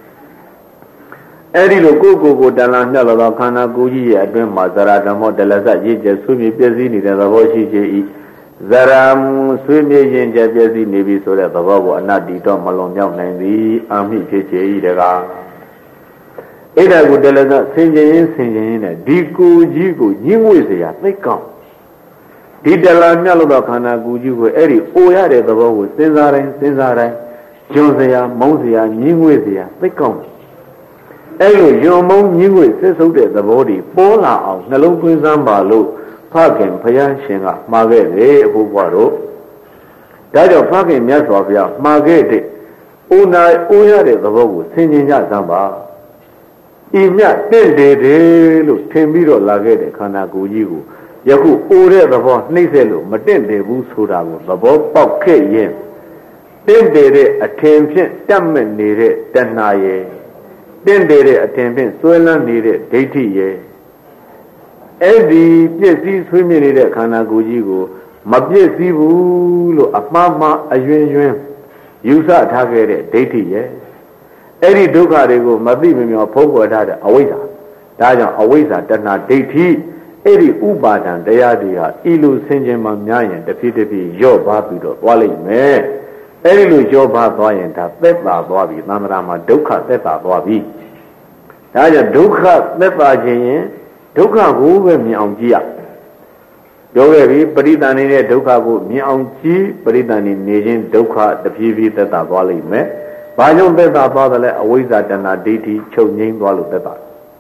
အဲ့ဒီလိုကိုတဏှာမြတ်လောခန္ဓာကိုယ်ကြီးရဲ့အတွင်းမှာဇရာဓမ္မောဒလဇရည်ကျဆွေးမြေ့ပြည့်စည်နေတဲ့သဘောရှိခြင်းဤဇရာဆွေးမြေ့ရင်ကျပြည့်စည်နေပြီဆိုတဲ့သဘောကိုအနတ္တိတော့မလွန်မြောက်နိုင်သည်အာမိဖြစ်ခြင်းဤတကားအဲ့ဒါကိုဒလဇဆင်ခြင်ရင်းနဲ့ဒီကိုယ်ကြီးကိုညှင်းဝေ့เสียသိကောင်းဒီတဏှာမြတ်လောခန္ဓာကိုယ်ကြီးကိုအဲ့ဒီအိုရတဲ့သဘောကိုစဉ်းစားတိုင်းကျွန်းเสียမုန်းเสียညှင်းဝေ့เสียသိကောင်းအဲ့လိုယုံမုံကြီးကိုဆက်ဆုပ်တဲ့သဘောတွေပေါ်လာအောင်နှလုံးသွင်းစမ်းပါလို့ဖခင်ဘုရားရှင်ကမှာခဲ့တယ်အဖို့ဘွားတို့ဒါကြောင့်ဖခင်မြတ်စွာဘုရားမှာခဲ့တဲ့ဦးနာဦးရတဲ့သဘောကိုဆင်ခြင်ကြစမ်းပါဤမြတ်တင့်တယ်လို့ထင်ပြီးတော့လာခဲ့တဲ့ခန္ဓာကိုယ်ကြီးကိုယခုဦးတဲ့သဘောနှိမ့်ဆက်လို့မတင့်တယ်ဘူးဆိုတာကိုသဘောပေါက်ခဲ့ရင်တင့်တယ်တဲ့အထင်ဖြင့်တတ်မဲ့နေတဲ့တဏှာရဲ့တင့်တယ်တဲ့အထင်ဖြင့်ဆွဲလန်းနေတဲ့ဒိဋ္ဌိရဲ့အဲ့ဒီပြည့်စည်ဆွေးမြေ့နေတဲ့ခန္ဓာကိုယ်ကြီးကိုမပြည့်စည်ဘူးလို့အမှားမှားအယွင်းယွင်းယူဆထားခဲ့တဲ့ဒိဋ္ဌိရဲ့အဲ့ဒီဒုက္ခတွေကိုမသိမမျောဖုံးကွယ်ထားတဲ့အဝိဇ္ဇာဒါကြောင့်အဝိဇ္ဇာတဏှာဒိဋ္ဌိအဲ့ဒီဥပါဒံတရားတွေဟာဤလိုဆင်ခြင်မှများရင်တစ်ဖြည်းဖြည်းရော့ပါပြီးတော့သွားလိမ့်မယ်အဲ့ဒီလိုရော့ပါသွားရင်ဒါသက်သာသွားပြီသံဃာမှာဒုက္ခသက်သာသွားပြီဒါကြောင့်ဒုက္ခသက်သာခြင်းရင်ဒုက္ခကိုပဲမြင်အောင်ကြည့်ရပြောခဲ့ပြီပရိသန္တိတဲ့ဒုက္ခကိုမြင်အောင်ကြည့်ပရိသန္တိနေခြင်းဒုက္ခတဖြည်းဖြည်းသက်သာသွားလိမ့်မယ်ဘာကြောင့်သက်သာသွားသလဲအဝိဇ္ဇာတဏှာဒိဋ္ဌိချုပ်ငြိမ်းသွားလို့သက်သာ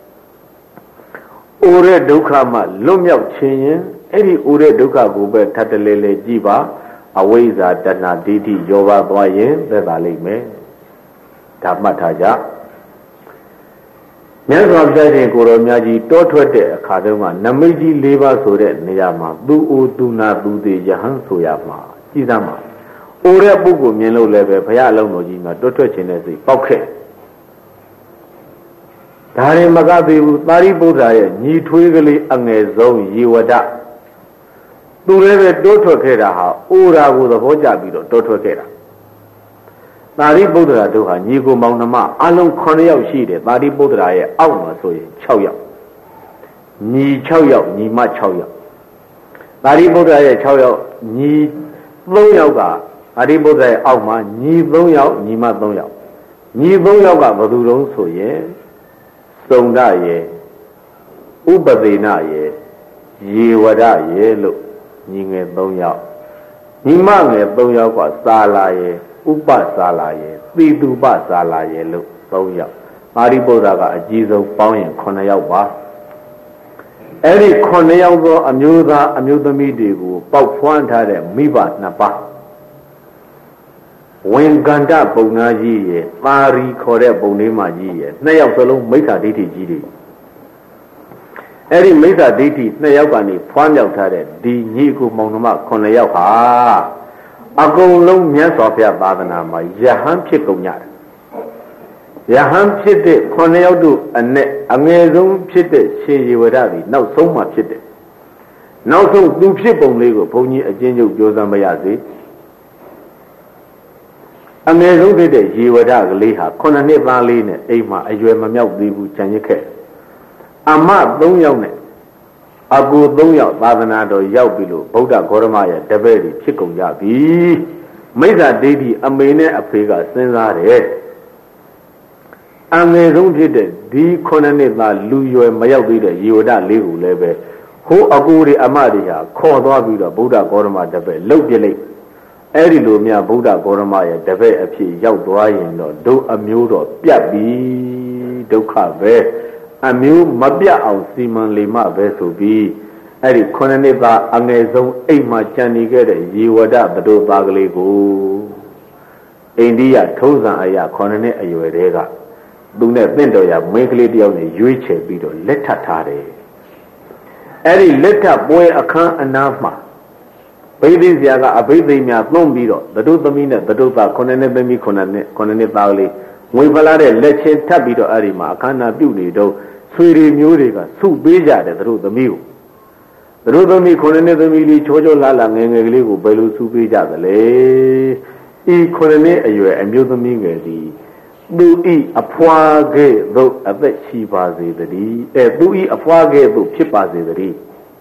အိုတဲ့ဒုက္ခမှလွတ်မြောက်ခြင်းရင်အဲ့ဒီအိုတဲ့ဒုက္ခကိုပဲထပ်တလဲလဲကြည့်ပါအဝိဇ္ဇာတဏှာဒိဋ္ဌိရောပါသွားရင်သက်သာလိမ့်မယ်ဒါမှတ်ထားကြမြတ်စွာဘုရားရှင်ကိုယ်တော်မြတ်ကြီးတောထွက်တဲ့အခါတုန်းကနမိတ်ကြီး၄ပါးဆိုတဲ့နေရာမှာသူအိုသူနာသူသေးယဟန်ဆိုရမှာကြည်စမ်းပါအိုတဲ့ပုဂ္ဂိုလ်မြင်လို့လည်းပဲဘုရားအလုံးတော်ကြီးမှာတောထွက်ခြင်းနဲ့စိတ်ပေါက်ခဲ့ဒါရင်မကသေးဘူးသာရိပုတ္တရာရဲ့ညီထွေးကလေးအငယ်ဆုံးယေဝဒသူလည်းပဲတောထွက်ခဲ့တာဟာအိုရာကိုသဘောကျပြီးတော့တောထွက်ခဲ့တာသာရိပုတ္တရာတို့ဟာညီကိုမောင်နှမအလုံး9ယောက်ရှိတယ်သာရိပုတ္တရာရဲ့အောက်မှာဆိုရင်6ယောက်ညီ6ယောက်ညီမ6ယောက်သာရိပုတ္တရာရဲ့6ယောက်ညီ3ယောက်ကသာရိပုတ္တရာရဲ့အောက်မှာညီ3ယောက်ညီမ3ယောက်ညီ3ယောက်ကဘယ်သူတုံးဆိုရင်စုံဒရဲ့ဥပဒေနရဲ့ယေဝဒရဲ့လို့ညီငယ်3ယောက်ညီမငယ်3ယောက်ကသာလာရဲ့ဥပစာလာရဲ့သီတုပစာလာရဲ့လို့3ယောက်ပါရိပုတ္တရာကအကြီးဆုံးပေါင်းရင်9ယောက်ပါအဲ့ဒီ9ယောက်သောအမျိုးသားအမျိုးသမီးတွေကိုပေါက်ဖွားထားတဲ့မိဘ2ပါးဝင်ကန္တပုံနာကြီးရဲ့ပါရီခေါ်တဲ့ပုံလေးမကြီးရဲ့2ယောက်စလုံးမိစ္ဆာဒိဋ္ဌိကြီးတွေအဲ့ဒီမိစ္ဆာဒိဋ္ဌိ2ယောက်ကနေဖွားမြောက်ထားတဲ့ဒီညီကိုမောင်နှမ9ယောက်ဟာအကုန်လုံးမြတ်စွာဘုရားသာသနာမှာယဟန်ဖြစ်ကုန်ကြတယ်ယဟန်ဖြစ်တဲ့9ယောက်တို့အငယ်ဆုံးဖြစ်တဲ့ရှင်ယေဝဒသည်နောက်ဆုံးမှဖြစ်တယ်နောက်ဆုံးသူဖြစ်ပုံလေးကိုဘုန်းကြီးအကျဉ်းချုပ်ပြောစမ်းမရစေအငယ်ဆုံးဖြစ်တဲ့ယေဝဒကလေးဟာ9နှစ်သားလေးနဲ့အိမ်မှာအရွယ်မမြောက်သေးဘူးခြံရစ်ခဲ့အမ3ယောက်နဲ့အကူ3ယောက်သာသနာတော်ရောက်ပြီလို့ဗုဒ္ဓဂေါရမရဲ့တပည့်တွေဖြစ်ကုန်ကြပြီမိစ္ဆာဒိဋ္ဌိအမေနဲ့အဖေကစဉ်းစားတယ်အငယ်ဆုံးဖြစ်တဲ့ဒီ9နှစ်သားလူရွယ်မရောက်သေးတဲ့ယေဝဒလေးကိုလည်းပဲဟိုအကူတွေအမတွေဟာခေါ်သွားပြီးတော့ဗုဒ္ဓဂေါရမတပည့်လှုပ်ပြလိုက်အဲ့ဒီလိုများဗုဒ္ဓဂေါရမရဲ့တပည့်အဖြစ်ရောက်သွားရင်တော့ဒုအမျိုးတော်ပြတ်ပြီဒုက္ခပဲအမျိုးမပြတ်အောင်စီမံလေမပဲဆိုပြီးအဲ့ဒီ9နှစ်သားအငယ်ဆုံးအိမ်မှာကြံနေခဲ့တဲ့ယေဝဒဘဒုသားကလေးကိုအိန္ဒိယထုံးစံအရာ9နှစ်အရွယ်တည်းကသူနဲ့တင့်တော်ရမင်းကလေးတယောက်နဲ့ရွေးချယ်ပြီးတော့လက်ထပ်ထားတယ်အဲ့ဒီလက်ထပ်ပွဲအခန်းအနားမှာဘိသိဆရာကအဘိသိများသုံးပြီးတော့ဘဒုသမီးနဲ့ဘဒုသား9နှစ်သမီး9နှစ်သားကလေးငွေဖလာတဲ့လက်ချင်းထပ်ပြီးတော့အဲ့ဒီမှာအခမ်းအနားပြုနေတော့ဆွေတွေမျိုးတွေကစုပေးကြတယ်သူတို့သမီးကိုသူတို့သမီး9နှစ်သမီးလေးချောချောလာလာငယ်ငယ်ကလေးကိုဘယ်လိုစုပေးကြသလဲဤ9နှစ်အရွယ်အမျိုးသမီးငယ်စီသူဤအဖွာကဲ့သို့အသက်ရှိပါစေတည်းသူဤအဖွာကဲ့သို့ဖြစ်ပါစေတည်း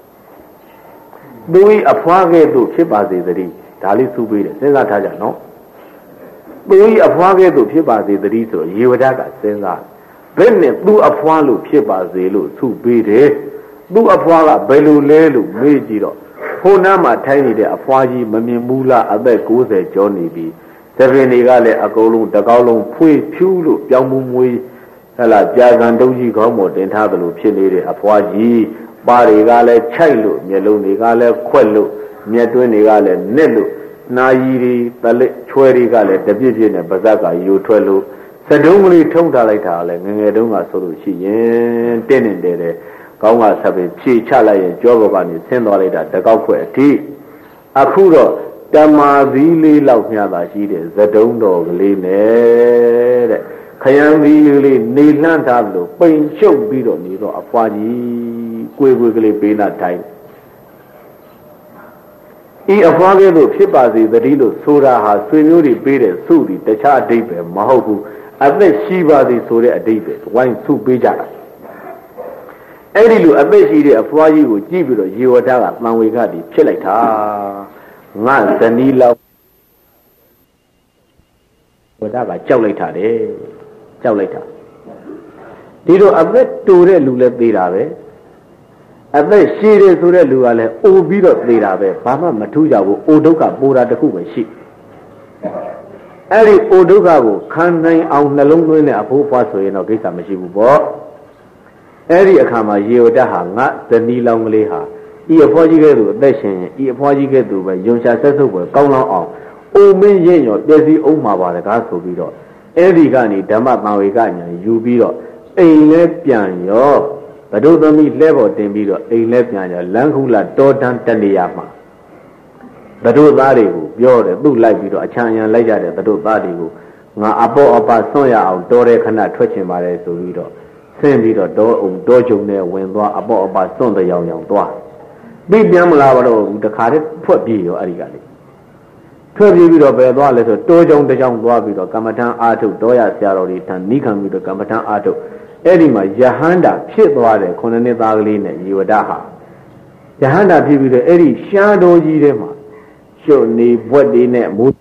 သူဤအဖွာကဲ့သို့ဖြစ်ပါစေတည်းဒါလေးစုပေးတယ်စဉ်းစားထားကြနော်သူဤအဖွာကဲ့သို့ဖြစ်ပါစေတည်းဆိုရေဝဒကစဉ်းစားဘယ်နဲ့သူအဖွာလို့ဖြစ်ပါစေလို့စုပေးတယ်သူအဖွာကဘယ်လိုလဲလို့မေးကြည့်တော့ဟိုနားမှာထိုင်နေတဲ့အဖွာကြီးမမြင်ဘူးလားအသက်90ကျော်နေပြီသပင်တွေကလည်းအကုန်လုံးတကောက်လုံးဖွေးဖြူးလို့ပြောင်းမှုမွေး là cha gan đông chi có một đến tha được phiền đi để phá gì ba đi ga lại chạy luôn nhà luôn đi ga lại quẹt luôn nhà tôi đi ga lại nét luôn na đi ta lại chơi đi ga lại tập gì này bây giờ cái yêu chơi luôn sẽ đúng người thông ta lại thà lại nghe đúng là số lượng chỉ nhện tên này để có mà sao bị chỉ trả lại cho các bạn xem đó lại đã cao khỏe thì khu đó ta mà gì lý lão nhà ta chỉ để sẽ đúng đồ cái lý này đấy khai ăn gì lý này làm sao được bên trong bị đó này đó phá gì quay cái lý bên nào thay ý phá cái đó phía bên gì đấy đó số ra ha suy nghĩ đi bên đấy số đi để trả đi về mà học anh ấy xí bên gì số đấy đi về quan số bên trảအဲ့ဒီလိုအသက်ရှိတဲ့အဖွားကြီးကိုကြည့်ပြီးတော့ရေဝတ္တကတန်ဝေကတည်းဖြစ်လိုက်တာငါဇနီးလောက်ဝတ္တကကြောက်လိုက်တာတဲ့ကြောက်လိုက်တာဒီတော့အသက်တူတဲ့လူလည်းသေးတာပဲအသက်ရှိတယ်ဆိုတဲ့လူကလည်းအိုပြီးတော့သေးတာပဲဘာမှမထူးကြဘူးအိုဒုက္ခပူတာတစ်ခုပဲရှိအဲ့ဒီအိုဒုက္ခကိုခံနိုင်အောင်နှလုံးသွင်းတဲ့အဖို့ဖွားဆိုရင်တော့ကိစ္စမရှိဘူးပေါ့အဲ့ဒီအခါမှာရေဝတ္တဟာငါဇနီးလောင်းကလေးဟာဤအဖွားကြီးကဲ့သို့အသက်ရှင်ရင်ဤအဖွားကြီးကဲ့သို့ပဲယုံရှာဆက်ဆုပ်ပဲကောင်းလောင်းအောင်အိုမင်းရင်ရောပြည့်စည်အောင်မှာပါတကားဆိုပြီးတော့အဲ့ဒီကနေဓမ္မတန်ဝေကညာယူပြီးတော့အိမ်လဲပြန်ရောဘဒုသမီးလှဲပေါ်တင်ပြီးတော့အိမ်လဲပြန်ရောလမ်းခုလာတောတန်းတနေရမှာဘဒုသားတွေကိုပြောတယ်သူ့လိုက်ပြီးတော့အချမ်းအယံလိုက်ကြတဲ့ဘဒုသားတွေကိုငါအပေါ်အပဆွန့်ရအောင်တောတဲ့ခဏထွက်ချင်ပါတယ်ဆိုပြီးတော့ဆင်းပြီးတော့တောကြုံနဲ့ဝင်သွားအပေါ်အပစွန့်တဲ့ရောင်သွားပြီးပြန်မလာတော့ဘူးတခါတည်းထွက်ပြေးရောအဲ့ဒီကလေးထွက်ပြေးပြီးတော့ပဲသွားလဲဆိုတောကြုံတစ်ကြောင်သွားပြီးတော့ကမ္မထံအာထုတ်တောရဆရာတော်တွေထံနိခံပြီးတော့ကမ္မထံအာထုတ်အဲ့ဒီမှာယဟန္တာဖြစ်သွားတယ်ခုနှစ်နှစ်သားကလေးနဲ့ယေဝဒဟာယဟန္တာဖြစ်ပြီးတော့အဲ့ဒီရှားတော်ကြီးထဲမှာရှုပ်နေဘွက်တွေနဲ့မူ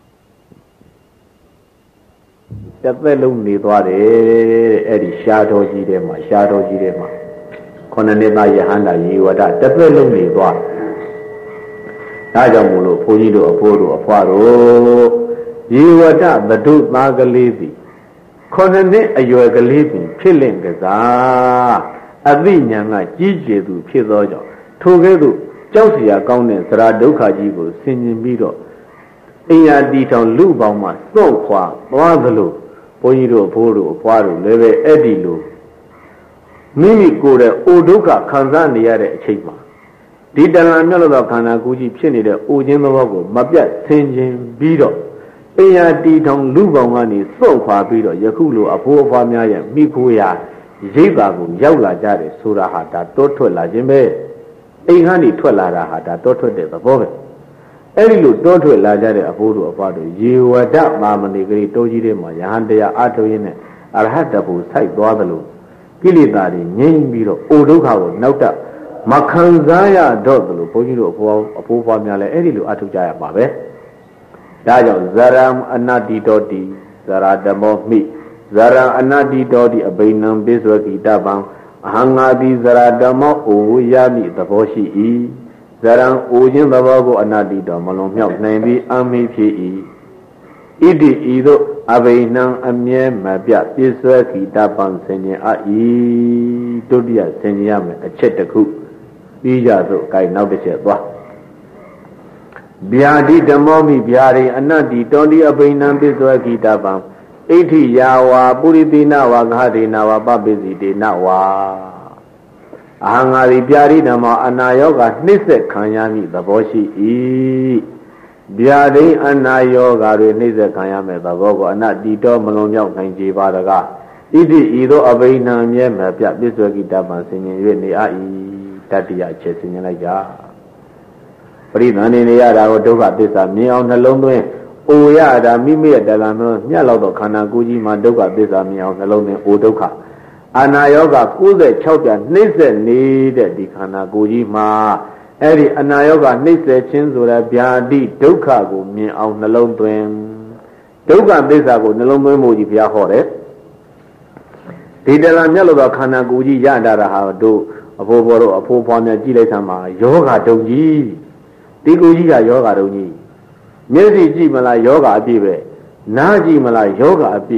တစ်သက်လုံးနေသွားတယ်တဲ့အဲ့ဒီရှားတော်ကြီးထဲမှာခုနှစ်နှစ်သားယဟန္တာယေဝဒတစ်သက်လုံးနေသွားဒါကြောင့်မို့လို့ဘုန်းကြီးတို့အဖိုးတို့အဖွားတို့ယေဝဒသဒုသားကလေးသည်ခုနှစ်နှစ်အရွယ်ကလေးပင်ဖြစ်လင့်ကစားအသိဉာဏ်ကကြီးကျယ်သူဖြစ်သောကြောင့်ထိုကဲ့သို့ကြောက်เสียကောင်းတဲ့သရဒုက္ခကြီးကိုဆင်ခြင်ပြီးတော့အင်ယာတီထောင်လူပေါင်းမှစွန့်ခွာသွားသလိုဘုန်းကြီးတို့အဖိုးတို့အဖွားတို့လည်းပဲအဲ့ဒီလိုမိမိကိုယ်ရဲ့အိုဒုက္ခခံစားနေရတဲ့အချိန်မှာဒီတဏှာမြတ်လို့သောခန္ဓာကိုယ်ကြီးဖြစ်နေတဲ့အိုခြင်းသဘောကိုမပြတ်ဆင်ခြင်ပြီးတော့အင်ယာတီထောင်လူပေါင်းကနေစွန့်ခွာပြီးတော့ယခုလိုအဖိုးအဖွားများရဲ့မိခိုးရာရိပ်ပါကိုရောက်လာကြတယ်ဆိုတာဟာဒါတောထွက်လာခြင်းပဲအိမ်ကနေထွက်လာတာဟာဒါတောထွက်တဲ့သဘောပဲအဲ့ဒီလိုတောထွက်လာကြတဲ့အဖိုးတို့အဖွားတို့ယေဝဒမာမဏိကလေးတိုးကြီးတွေမှာယဟန်တရားအထုတ်ရင်းနဲ့အရဟတဘုစိုက်သွားသလိုကိလေသာတွေငြိမ်းပြီးတော့အိုဒုက္ခကိုနောက်တမခံစားရတော့သလိုဘုန်းကြီးတို့အဖိုးဖွားများလည်းအဲ့ဒီလိုအထုတ်ကြရပါပဲဒါကြောင့်ဇရံအနတ္တိတောတိဇရာဓမောမိဇရံအနတ္တိတောတိအဘိနံပိစွကိတပံအဟံငါတိဇရာဓမောအိုရမိသဘောရှိ၏ဇရံအိုခြင်းသဘောကိုအနတ္တိတောမလွန်မြောက်နိုင်ပြီးအမိဖြစ်၏ဣတိဤသို့အဘိနံအမြဲမပြပိစွကိတပံဆင်ញင်အ၏ဒုတိယဆင်ញင်ရမယ်အချက်တစ်ခုပြီးကြသို့အကိုင်နောက်တစ်ချက်သွားဗျာတိဓမ္မောမိဗျာရိအနတ္တိတောတိအဘိနံပိစွကိတပံဣတိယာဝါပုရိသေနဝါငါဒေနဝါပပိစီတေနဝါအဟံငါသည်ဗျာတိဓမ္မောအနာယောဂနှိစ္စခံရမည့်သဘောရှိ၏ဗျာတိအနာယောဂတွေနှိစ္စခံရမယ့်သဘောကိုအနတ္တိတောမလွန်မြောက်နိုင်ကြပါတကားဣတိဤသို့အဘိနံမြဲမပြပိစွကိတပံဆင်ញင်၍နေအ၏တတ္တိယချက်ဆင်ញင်လိုက်ကြပရိသန္တိနေရတာကိုဒုက္ခသစ္စာမြင်အောင်နှလုံးသွင်းအိုရတာမိမိရဲ့တရားမျိုးမြတ်လောက်တော့ခန္ဓာကိုယ်ကြီးမှာဒုက္ခသစ္စာမြင်အောင်နှလုံးသွင်းအိုဒုက္ခအနာယောဂ96ပြနှိမ့်ဆက်နေတဲ့ဒီခန္ဓာကိုယ်ကြီးမှာအဲ့ဒီအနာယောဂနှိမ့်ဆက်ခြင်းဆိုတဲ့ဗျာတိဒုက္ခကိုမြင်အောင်နှလုံးသွင်းဒုက္ခသစ္စာကိုနှလုံးသွင်းမှုကြီးဘုရားဟောတယ်ဒီတရားမြတ်လောက်တော့ခန္ဓာကိုယ်ကြီးရတာဟာတို့အဖိုးဘောတို့အဖိုးဖွားများကြည့်လိုက်သမှာယောဂတုံကြီးဒီကိုကြီးကယောဂတုံကြီးမျက်စိကြည့်မလားယောဂအပြည့်ပဲနားကြည့်မလားယောဂအပြည့်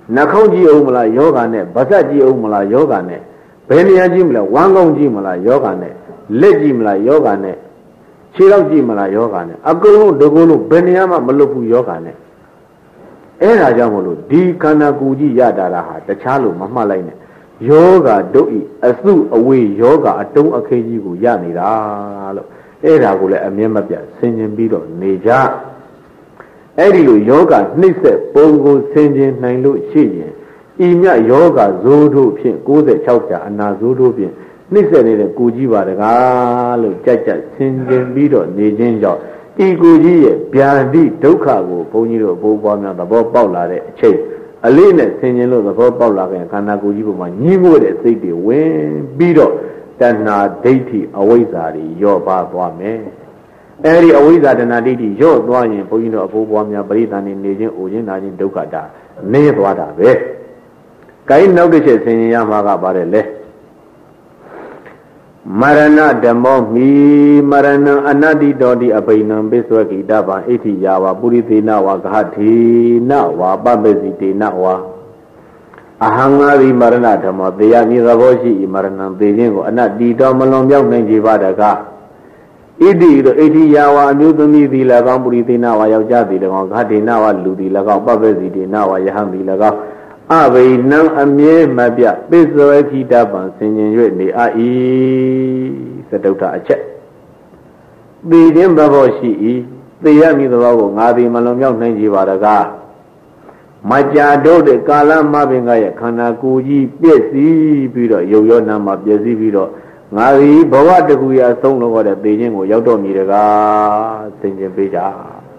Nakaji Omala Yogane, Basaji Omala Yogane, Benia Jimla, Wangong Jimala Yogane, Legimla Yogane, Chirao Jimala Yogane, Agolo, Dogolo, Beniama Malupu Yogane. Era Jamulu, Di Kanaguji Yadaraha, the Chalu, Mamalaine, Yoga Doi, a slew away yoga, a tongue a keji yani. Era will a memabia, singing beetle, Neja. Edilu yoga, Nisse, Bongo, Singing, Nainu, Shijin. Imya yoga, Zodo, Pin, Goze, Chaucha, and Nazudo Pin. Nisse, Gujiba, the Galo, Jaja, Singing beetle, Nejinja. Iguji, Biandi, Dokago, Poniro, Bobana, the Bob Paula, Chase. Alina, singing the Bob Paula, and Kanagujibu, Nimu, the city, when beetle. Dana deity away your baba me. Eri away that an aditi, your dwelling, Poino of Obamia, Britan in Nation, Ujin, and in Dokada, Nevada, eh? Kain notices in Yamaga Barele Marana demo me, Marana, Anadi Dodi, Abainam, Beswaki, Daba, 80 Yawa, Buriti Nawa, Gati, Nawa, Babeziti, Nawa. Ahangari Maranatama, the Yami Ravoshi, Maranam, the Jingo, and not the Domalom Young Nanjivadaga. Idi, the 80 Yawa, Newtoni, the Lagamburi, Nawa, Yajadi, the Gati, Nawa, Ludi, Laga, Babezi, Nawa, Yahandi, Laga, Ave, Nam Amye, Mabia, Bezoaki Daban, singing Redney, Ai, Sadota, a check. The Jim Ravoshi, the Yami Ravo, Navi Malom Young Nanjivadaga. Majado de Kala Mabingaya, Kanakuji, Pesi, Biro, Yo Nama, Pesi, Biro, Nari, Bawa de Guya, Song of the Beijing or Yodo Miraga, Saint Beja.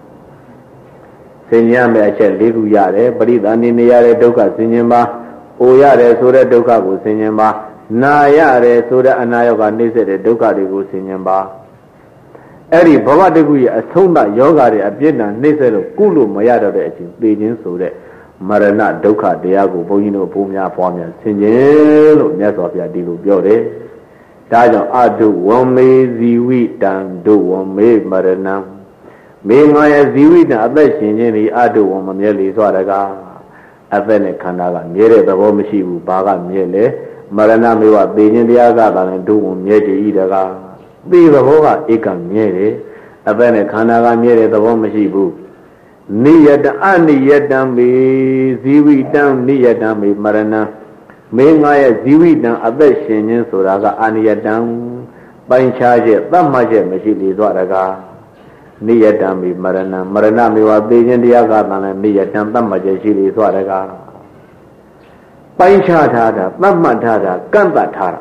Senyame, I shall live Yare, but it an in the Yare Doka, Sinyama, Oyare, Sura Doka, Sinyama, Nayare, Sura Anayoga, Nese, Doka de Sinyamba. Eri Bawa de Guya, Sonda, Yoga, a Vietnam, Nese, Kulu, Mayada, Beijing, Sura. Marana Doka Diago Boino Pumia Formia Singelo Nesofia Dilu Biore Dajo Adu Wome Ziwi Dan Do Wome Marana May Maya Ziwi Dan Other Singeni Adu Woma Meli Swadaga Avene Kanaga Mere the Womishibu Baga Mele Marana Mewa Benin Diaga and Do Medi Idaga Be the Hoga Ekam Mere Avene Kanaga Mere the Womishibu Niyadam Aniyadam Zividam Niyadam Marana Maya Zividam Other Shinyan Suraga Aniyadam Bain Charge Bamaja Machili Zwaraga Niyadam Marana Marana Miwa Bejan Diaga and Niyadam Bamaja Chili Zwaraga Bain Chata Bamatara Kambatara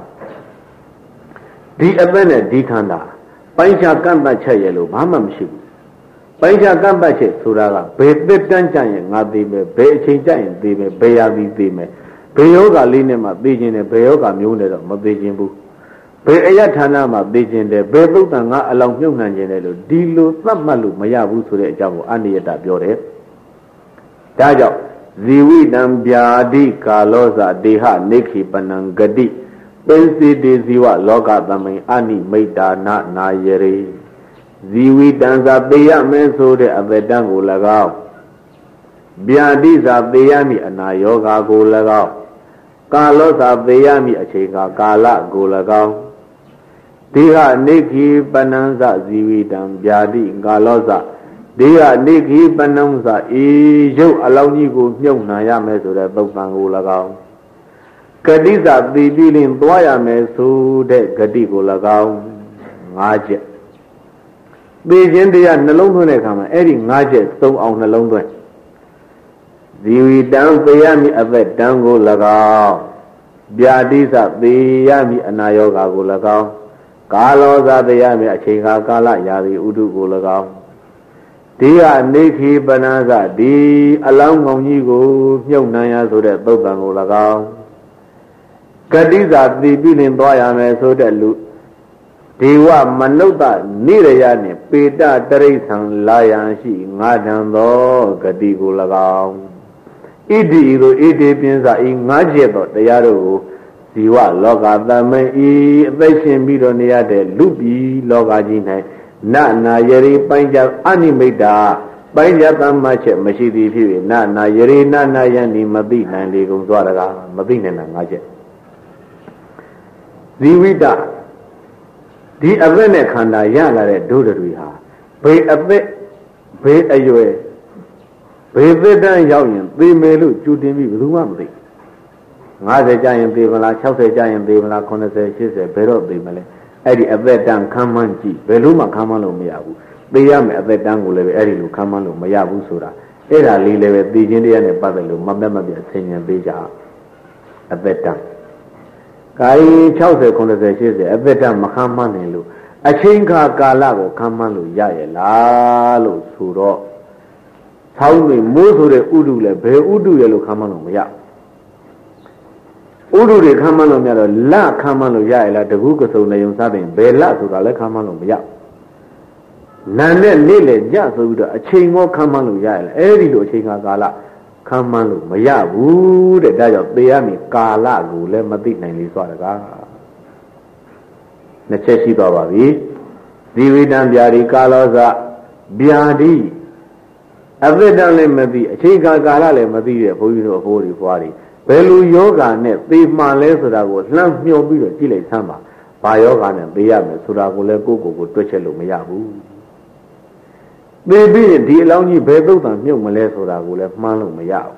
Di Abene Dikanda Bain Chakamba Chayelo Mamam Shibu Paija Gambache, Suraga, Betan Giant, Nadime, Bechin Giant, Dime, Beyavi Dime, Beyoga Linema, Bijin, Beyoga Mune, Mabijimbu, Beyatanama, Bijin, the Bebutanga along Yunan, Dilu, Samalu, Mayabu, Sure, Jamu, Anieta Biore. Daja, Ziwi Dambiadi, Kaloza, Deha, Neki, Panangadi, Pensi de Ziwa, Loga, Dami, Ani, Maida, Na Yere. Ziwi danza beya menso de avedango lagao. Biandi za beyami anayoga go lagao. Kalo za beyami achega kala go lagao. Diha neki pananza ziwi dam biadi kaloza. Diha neki pananza yo alauni go nyong na ya menso de bautango lagao. Kadiza bibilin toya menso de gadi go lagao. Ngaje. Beijing Dia Nalone Kama, Eddie Najet, so on the long way. Ziwi down the yami of that dango lagao. Biadisa, the yami anayoga go lagao. Kaloza the yami achega kala yari udu go lagao. Dia Niki Banaza, di along on you go, Yonaya so that Bobango lagao. Kadiza, the billion boy, so that loot. Dewa Manuta Nirayani Peta Teresan Layanshi Nadando Gadigo Lagao Idi Pinsa in Najeto Tayaro Siwa Loga Dame Veshin Bidonia de Lubi Logajine Nana Yeri Panja Animeda ပိုင်းရသမ္မချက်မရှိသည်ဖြစ်၍နာယရေနာယံဒီမသိနိုင်လေကုန်သွားတကားမသိနိုင်တာ၅ချက်ဇီဝိတဒီအသက်နဲ့ခန္ဓာရလာတဲ့ဒုတွေဟာဘေးအသက်ဘေးအရွယ်ဘေးသက်တန်းရောက်ရင်သေမယ်လို့ကြိုတင်ပြီးဘယ်သူမှမသိ50ကြာရင်သေမလား60ကြာရင်သေမလား80 80ဘယ်တော့သေမလဲအဲ့ဒီအသက်တန်းခံမှန်းကြည့်ဘယ်လို့မှခံမှန်းလို့မရဘူးသေရမယ်အသက်တန်းကိုလည်းပဲအဲ့ဒီလိုခံမှန်းလို့မရဘူးဆိုတာအဲ့ဒါလေးလည်းပဲသိချင်းတရားနဲ့ပတ်သက်လို့မပြတ်ဆင်ញံပေးကြအသက်တန်းကာယ60 80 80အသက်တန်းမခံမှန်းနိုင်လို့အချိန်ခါကာလကိုခံမှန်းလို့ရရဲ့လားလို့ဆိုတော့ဆောင်းနေမိုးဆိုတဲ့ဥဒုလည်းဘယ်ဥဒုရဲ့လို့ခံမှန်းလို့မရဥဒုတွေခံမှန်းလို့မရတော့လခံမှန်းလို့ရရဲ့လားတကူကစုံနေုံစားတဲ့ဘယ်လဆိုတာလည်းခံမှန်းလို့မရနာနဲ့နေ့လေညဆိုပြီးတော့အချိန်ကိုခံမှန်းလို့ရရဲ့လားအဲ့ဒီလိုအချိန်ခါကာလခံမှန်းလို့မရဘူးတဲ့ဒါကြောင့်သေရမည်ကာလကိုလည်းမသိနိုင်လေစွာတကားနှစ်ချက်ရှိသွားပါပြီဇီဝိတံဗျာဒီကာလောဇဗျာဒီအသက်တန်းလည်းမသိအချိန်ကာလလည်းမသိတဲ့ဘုန်းကြီးတို့အဖိုးတွေဖွားတွေဘယ်လိုယောဂနဲ့သေမှန်လဲဆိုတာကိုလှမ်းမျှော်ပြီးတော့ကြည့်လိုက်စမ်းပါဘာယောဂနဲ့သေရမယ်ဆိုတာကိုလည်းကိုတွက်ချက်လို့မရဘူးသေပြီးဒီအလောင်းကြီးဘယ်သုတ်တံမြုပ်မလဲဆိုတာကိုလည်းမှန်းလို့မရဘူး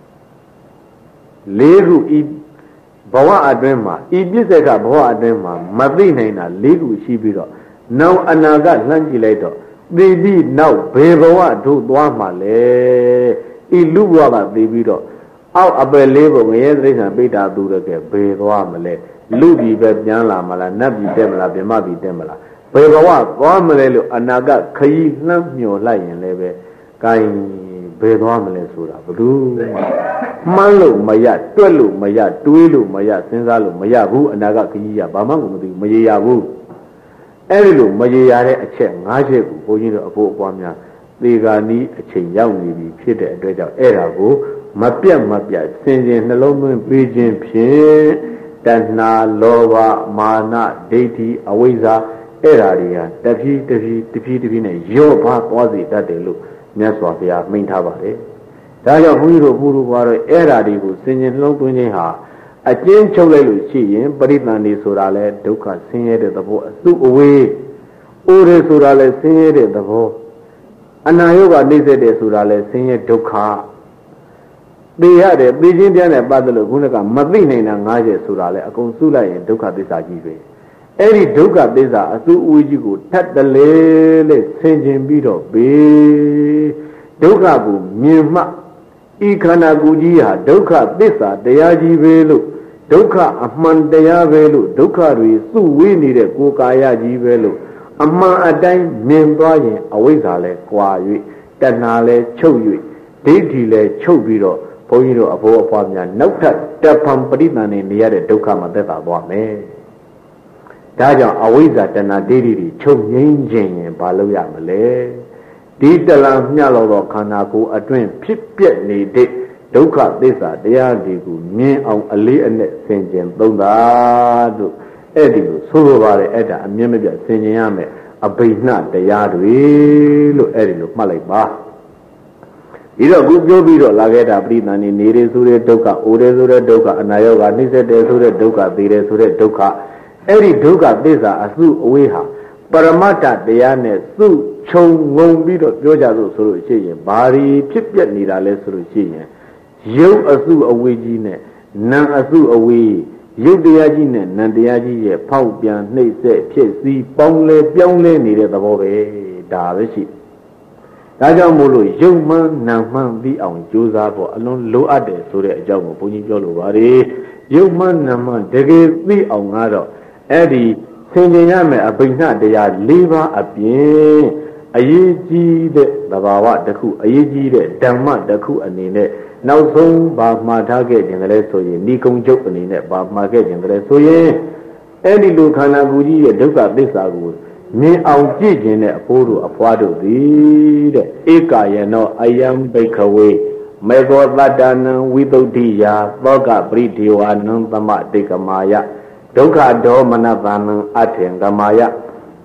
လေးခုဤဘဝအတွင်းမှာဤပြစ္ဆေကဘဝအတွင်းမှာမသိနိုင်တာ၄ခုရှိပြီးတော့နောက်အနာဂတ်လှမ်းကြည့်လိုက်တော့သိပြီးနောက်ဘယ်ဘဝတို့သွားမှာလဲဤလူဘဝကသိပြီးတော့အောက်အပယ်လေးဘုံငရဲတိရစ္ဆာန်ပိဋ္ဌာသူတကယ်ဘယ်သွားမလဲလူပြည်ပဲပြန်လာမလားနတ်ပြည်တက်မလားဗြဟ္မပြည်တက်မလားဘယ်ဘဝသွားမလဲလို့အနာဂတ်ခရီးလှမ်းမျှော်လိုက်ရင်လည်းပဲကိုင်းဘယ်သွားမလဲဆိုတာဘယ်သူမှန်းလို့မရတွက်လို့မရတွေးလို့မရစဉ်းစားလို့မရဘူးအနာဂတ်ခရီးရဘာမှမသိဘူးမရေရဘူးအဲ့ဒီလိုမရေရတဲ့အချက်၅ချက်ကိုဘုန်းကြီးတို့အဖို့အပွားများသေဂာနီးအချိန်ရောက်နေပြီဖြစ်တဲ့အတွက်ကြောင့်အဲ့ဒါကိုမပြတ်စင်ကြင်နှလုံးသွင်းပေးခြင်းဖြင့်တဏှာလောဘမာနဒိဋ္ဌိအဝိဇ္ဇာအဲ့ဓာတွေဟာတဖြည်းနဲ့ရော့ပါသွားစေတတ်တယ်လို့မြတ်စွာဘုရားမိန့်ထားပါတယ်။ဒါကြောင့်ဘုန်းကြီးတို့ဘုရားဘာလို့အဲ့ဓာတွေကိုစင်ကြင်နှလုံးသွင်းခြင်းဟာအကျဉ်းချုပ်လိုက်လို့ရှိရင်ပရိသန္တိဆိုတာလဲဒုက္ခဆင်းရဲတဲ့သဘောအစုအဝေးအိုရဲဆိုတာလဲဆင်းရဲတဲ့သဘောအနာရောဂါနှိမ့်ဆက်တဲ့ဆိုတာလဲဆင်းရဲဒုက္ခသိရတယ်သိချင်းပြန်တဲ့ပတ်သက်လို့ခုနကမသိနိုင်တာ၅ချက်ဆိုတာလဲအကုန်စုလိုက်ရင်ဒုက္ခသစ္စာကြီးပဲအဲ့ဒီဒုက္ခသစ္စာအစုအဝေးကြီးကိုထပ်တလဲလေးဆင်ခြင်ပြီးတော့ဘေးဒုက္ခကိုမြင်မှဤခန္ဓာကိုယ်ကြီးဟာဒုက္ခသစ္စာတရားကြီးပဲလို့ဒုက္ခအမှန်တရားပဲလို့ဒုက္ခတွေစုဝေးနေတဲ့ကိုယ်ကာယကြီးပဲလို့အမှန်အတိုင်းမြင်သွားရင်အဝိဇ္ဇာလဲကွာ၍တဏှာလဲချုပ်၍ဒိဋ္ဌိလဲချုပ်ပြီးတော့ဘုန်းကြီးတို့အဖို့အဖွားများနောက်ထပ်တပံပရိသန္တိနေရတဲ့ဒုက္ခမှာသက်သာသွားမယ်ဒါကြောင့်အဝိဇ္ဇာတဏှာဒိဋ္ဌိတွေချုပ်ငြိမ်းခြင်းရင်ဘာလို့ရမလဲဒီတလံမျှလောက်သောခန္ဓာကိုယ်အတွင်းဖြစ်ပျက်နေတဲ့ဒုက္ခသစ္စာတရားတွေကိုမြင်အောင်အလေးအနက်ဆင်ခြင်သုံးတာတို့အဲ့ဒီလိုဆိုလိုပါတယ်အဲ့ဒါအမြင့်မပြတ်ဆင်ခြင်ရမယ်အဘိနှတရားတွေလို့အဲ့ဒီလိုမှတ်လိုက်ပါဒီတော့ခုပြောပြီးတော့လာခဲ့တာပရိသန္တိနေရဆိုတဲ့ဒုက္ခအိုတယ်ဆိုတဲ့ဒုက္ခအနာရောဂါနှိမ့်ဆက်တယ်ဆိုတဲ့ဒုက္ခသေတယ်ဆိုတဲ့ဒုက္ခအဲ့ဒီဒုက္ခသစ္စာအစုအဝေးဟာပရမတ္ထတရားနဲ့စုခြုံငုံပြီးတော့ပြောကြလို့ဆိုလို့ရှိရင်ဘာတွေဖြစ်ပျက်နေတာလဲဆိုလို့ရှိရင်ရုပ်အစုအဝေးကြီးနဲ့နာမ်အစုအဝေးရုပ်တရားကြီးနဲ့နာမ်တရားကြီးရဲ့ဖောက်ပြန်နှိမ့်ဆက်ဖြစ်စည်းပေါင်းလဲပြောင်းလဲနေတဲ့သဘောပဲဒါပဲရှိဒါကြောင့်မို့လို့ရုပ်မှန်နာမ်မှန်ပြီးအောင်ကြိုးစားဖို့အလွန်လိုအပ်တယ်ဆိုတဲ့အကြောင်းကိုဘုန်းကြီးပြောလိုပါတယ်ရုပ်မှန်နာမ်မှန်တကယ်သိအောင်ကတော့အဲ့ဒီဆင်ခြင်ရမယ်အဘိဓါတရား၄ပါးအပြင်အရေးကြီးတဲ့သဘာဝတစ်ခုအရေးကြီးတဲ့ဓမ္မတစ်ခုအနေနဲ့နောက်ဆုံးဘာမှားထားခဲ့ခြင်းလဲဆိုရင်ဒီကုံကျုပ်အနေနဲ့ဘာမှားခဲ့ခြင်းလဲဆိုရင်အဲ့ဒီလိုခန္ဓာကိုယ်ကြီးရဲ့ဒုက္ခသစ္စာကိုမြင်အောင်ကြည့်ခြင်းနဲ့အဖိုးတို့အဖွားတို့သည်တဲ့ဧကယနောအယံဘိခဝေမေသောတတ္တနံဝိသုဒ္ဓိယာသောကပရိဒေဝနံသမတေကမာယဒုက္ခဒေါမနသနံအထေကမာယ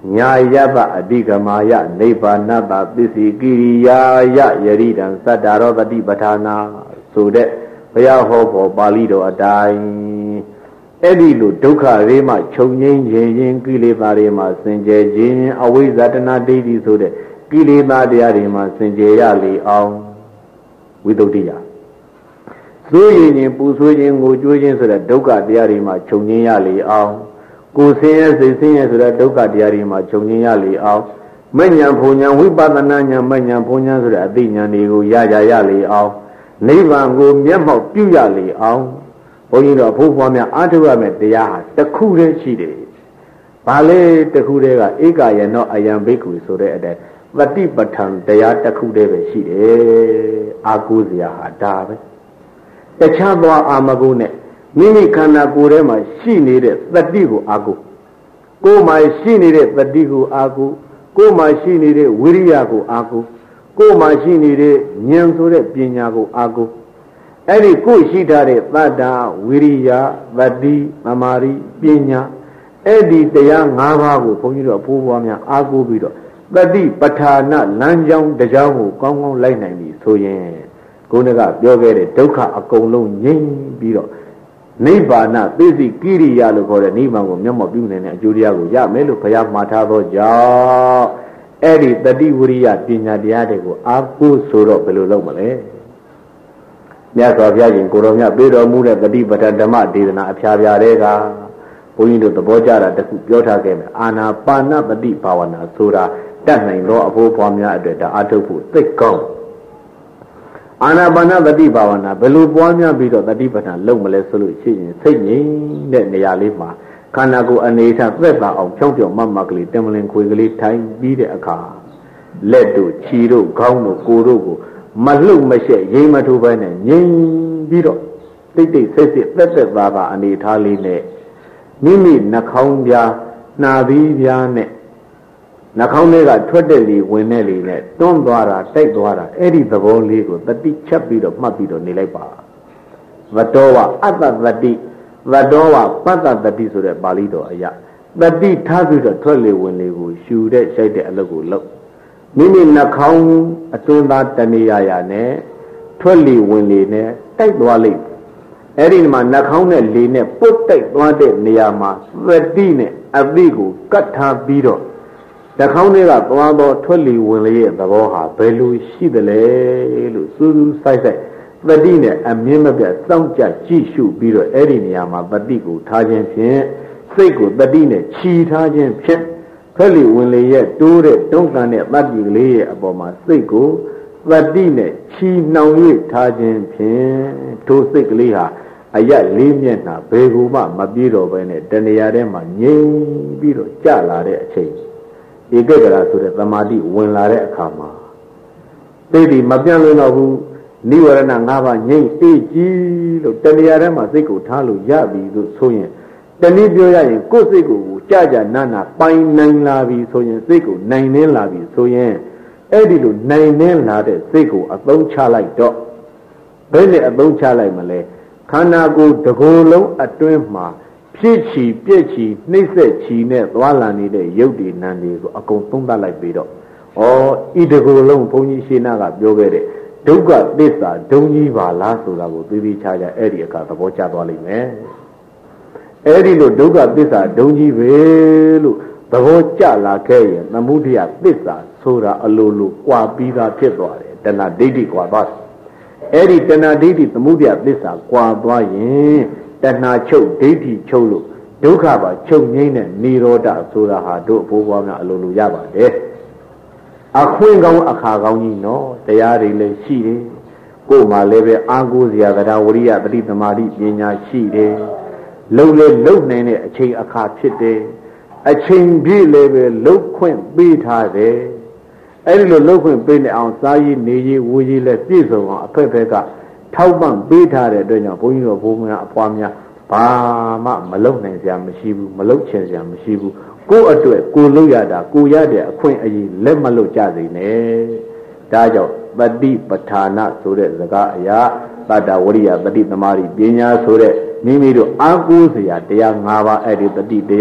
ညာယပအတိကမာယနိဗ္ဗာနတပစ္စည်းကိရိယာယယရိတံသတ္တရောတတိပဋ္ဌာနာဆိုတဲ့ဘုရားဟောပေါ်ပါဠိတော်အတိုင်းအဲ့ဒီလိုဒုက္ခတွေမှချုပ်ငြိမ်းခြင်းကိလေသာတွေမှစင်ကြယ်ခြင်းအဝိဇ္ဇာတဏဒိဋ္ဌိဆိုတဲ့ကိလေသာတရားတွေမှစင်ကြယ်ရလေအောင်ဝိသုဒ္ဓိယဆိုရင်ပူဆွေးခြင်းငိုကြွေးခြင်းဆိုတဲ့ဒုက္ခတရားတွေမှချုပ်ငြိမ်းရလေအောင်ကိုယ်ဆင်းရဲစိတ်ဆင်းရဲဆိုတဲ့ဒုက္ခတရားတွေမှချုပ်ငြိမ်းရလေအောင်မဉ္ဇဉ်ဘုံဉဏ်ဝိပဿနာဉာဏ်မဉ္ဇဉ်ဘုံဉဏ်ဆိုတဲ့အသိဉာဏ်တွေကိုရလေအောင်နိဗ္ဗာန်ကိုမျက်မှောက်ပြုရလေအောင်ဘုန်းကြီးတို့အဖို့ဖွားများအားထုတ်ရမယ့်တရားဟာတစ်ခုတည်းရှိတယ်။ဘာလဲတစ်ခုတည်းကဧကယနောအယံဘိက္ခုဆိုတဲ့အတိုင်းပฏิပဋ္ဌာန်တရားတစ်ခုတည်းပဲရှိတယ်။အာကိုးစရာဟာဒါပဲ။တခြားသောအာမကုနဲ့မိမိခန္ဓာကိုယ်ထဲမှာရှိနေတဲ့သတိကိုအာကိုကိုယ်မှာရှိနေတဲ့သတိကိုအာကိုကိုယ်မှာရှိနေတဲ့ဝိရိယကိုအာကိုကိုယ်မှာရှိနေတဲ့ဉာဏ်ဆိုတဲ့ပညာကိုအာကိုအဲ့ဒီကိုယ်ရှိထားတဲ့သတ္တဝိရိယသတိသမာဓိပညာအဲ့ဒီတရား၅ပါးကိုဘုန်းကြီးတို့အဖိုးဘွားများအာကိုပြီးတော့တတိပဋ္ဌာနလမ်းကြောင်းတရားကိုကောင်းကောင်းလိုက်နိုင်ပြီဆိုရင်ကိုယ်ကပြောခဲ့တဲ့ဒုက္ခအကုန်လုံးငြိမ်းပြီးတော့နိဗ္ဗာန်သိသိကိရိယာလို့ခေါ်တဲ့နိဗ္ဗာန်ကိုမျက်မှောက်ပြုနိုင်တဲ့အကျိုးတရားကိုရမယ်လို့ဘုရားမှာထားသောကြောင့်အဲ့ဒီတတိဝိရိယပညာတရားတွေကိုအာကိုဆိုတော့ဘယ်လိုလုပ်မလဲမြတ်စွာဘုရားရှင်ကိုတော်မြတ်ပေးတော်မူတဲ့တတိပဋ္ဌာန်ဓမ္မဒေသနာအဖျားပြတဲ့ကဘုန်းကြီးတို့သဘောကျတာတခုပြောထားခဲ့မယ်အာနာပါနပတိဘာဝနာဆိုတာတတ်နိုင်သောအဖို့ဖွားများအတွက်ဒါအထုတ်ဖို့သိကောင်းအာနာပါနပတိဘာဝနာဘယ်လိုပွားများပြီးတော့တတိပဋ္ဌာန်လုပ်မလဲဆိုလို့ရှိရင်စိတ်ငြိမ်တဲ့နေရာလေးမှာခန္ဓာကိုယ်အနေထားသက်သာအောင်ဖြောင်းပြောင်းမမကလေးတင်မလင်ခွေကလေးထိုင်ပြီးတဲ့အခါလက်တို့ခြေတို့ခေါင်းတို့ကိုယ်တို့ကိုမလှုပ်မရှက်ရိမ်မထိုးပဲနဲ့ငြိမ်ပြီးတော့တိတ်တိတ်ဆိတ်ဆိတ်သက်သက်သာသာအနေထားလေးနဲ့မိမိနှာခေါင်းပြားနှာသီးပြားနဲ့နှာခေါင်းထဲကထွက်တဲ့လေဝင်တဲ့လေနဲ့တွန်းသွားတာတိုက်သွားတာအဲ့ဒီသဘောလေးကိုတတိချက်ပြီးတော့မှတ်ပြီးတော့နေလိုက်ပါဝတ္တောဝအတ္တတတိဝတ္တောဝပတ္တတတိဆိုတဲ့ပါဠိတော်အရာတတိထားပြီးတော့ထွက်လေဝင်လေကိုရှူတဲ့ရှိုက်တဲ့အလုပ်ကိုလုပ်မိမိနှာခေါင်းအတွင်းသားတဏှာရာနဲ့ထွက်လေဝင်လေနဲ့တိုက်သွားလိုက်အဲ့ဒီမှာနှာခေါင်းနဲ့လေနဲ့ပုတ်တိုက်သွားတဲ့နေရာမှာသတိနဲ့အသိကိုကတ်ထားပြီးတော့နှာခေါင်းတွေကသွားတော့ထွက်လေဝင်လေရဲ့သဘောဟာဘယ်လိုရှိသလဲလို့စူးစူးဆိုင်ဆိုင်သတိနဲ့အမြင့်မပြတ်စောင့်ကြကြည့်ရှုပြီးတော့အဲ့ဒီနေရာမှာသတိကိုထားခြင်းဖြင့်စိတ်ကိုသတိနဲ့ခြီထားခြင်းဖြင့်ထွက်လေဝင်လေရဲ့တိုးတဲ့တွန်းကန်တဲ့တတ္တိကလေးရဲ့အပေါ်မှာစိတ်ကိုသတိနဲ့ခြီနှောင်၍ထားခြင်းဖြင့်ထိုစိတ်ကလေးဟာအယက်လေးမျက်နှာဘယ်ကူမှမပြေတော့ဘဲနဲ့တဏှာထဲမှာငြိမ်ပြီးတော့ကြလာတဲ့အချိန်ဧကဂရဆိုတဲ့သမာဓိဝင်လာတဲ့အခါမှာသိပြီမပြန့်လို့တော့ဘူးနိဝရဏ၅ပါးငြိမ်အေးကြည်လို့တဏှာထဲမှာစိတ်ကိုထားလို့ရပြီလို့ဆိုရင်တနည်းပြောရရင်ကိုယ်စိတ်ကိုကြာနာနာပိုင်နိုင်လာပြီဆိုရင်စိတ်ကိုနိုင်နှင်းလာပြီဆိုရင်အဲ့ဒီလိုနိုင်နှင်းလာတဲ့စိတ်ကိုအသုံးချလိုက်တော့ဘယ်နဲ့အသုံးချလိုက်မလဲခန္ဓာကိုယ်တစ်ကိုယ်လုံးအတွင်းမှာဖြစ်ချီပြက်ချီနှိမ့်ဆက်ချီနဲ့သွားလာနေတဲ့ရုပ်တည်နံတွေကိုအကုန်သုံးသပ်လိုက်ပြီးတော့ဤတစ်ကိုယ်လုံးဘုန်းကြီးရှင်းနာကပြောခဲ့တဲ့ဒုက္ခသစ္စာဒုံကြီးပါလားဆိုတာကိုသိသိချာချာအဲ့ဒီအခါသဘောကျသွားလိမ့်မယ်အဲ့ဒီလိုဒုက္ခသစ္စာဒုံကြီးပဲလို့သဘောကျလာခဲ့ရင်သမုဒယသစ္စာဆိုတာအလိုလိုကွာပြီးသားဖြစ်သွားတယ်တဏှာဒိဋ္ဌိကွာသွားတယ်အဲ့ဒီတဏှာဒိဋ္ဌိသမုဒယသစ္စာကွာသွားရင်တဏှာချုပ်ဒိဋ္ဌိချုပ်လို့ဒုက္ခပါချုပ်ငိမ့်တဲ့និရောဓဆိုတာဟာတို့အဖို့ဘွားများအလိုလိုရပါတယ်အခွင့်ကောင်းအခါကောင်းကြီးနော်တရားတွေလည်းရှိတယ်ကိုယ်မှလည်းပဲအာကိုးစရာတရားဝရိယတတိသမာဓိပညာရှိတယ်လုံလေလုံနိုင်တဲ့အချိန်အခါဖြစ်တယ်အချိန်ပြည့်လည်းပဲလုံခွင့်ပေးထားတယ်အဲ့ဒီလိုလုံခွင့်ပေးနေအောင်စားရည်နေရည်ဝေရည်လည်းပြည့်စုံအောင်အဖက်ဖက်ကထောက်ပံ့ပေးထားတဲ့အတွက်ကြောင့်ဘုန်းကြီးတို့ဘုန်းများအပွားများဘာမှမလုံနိုင်စရာမရှိဘူးမလုံချင်စရာမရှိဘူးကိုယ့်အတွက်ကိုလုံရတာကိုရတဲ့အခွင့်အရေးလက်မလုံကြစေနဲ့ဒါကြောင့်ပฏิပဋ္ဌာနဆိုတဲ့စကားအရာတတ္တဝရိယတတိသမာဓိပညာဆိုတဲ့မိမိတို့အာကိုးစရာတရား၅ပါးအဲ့ဒီတတိတရား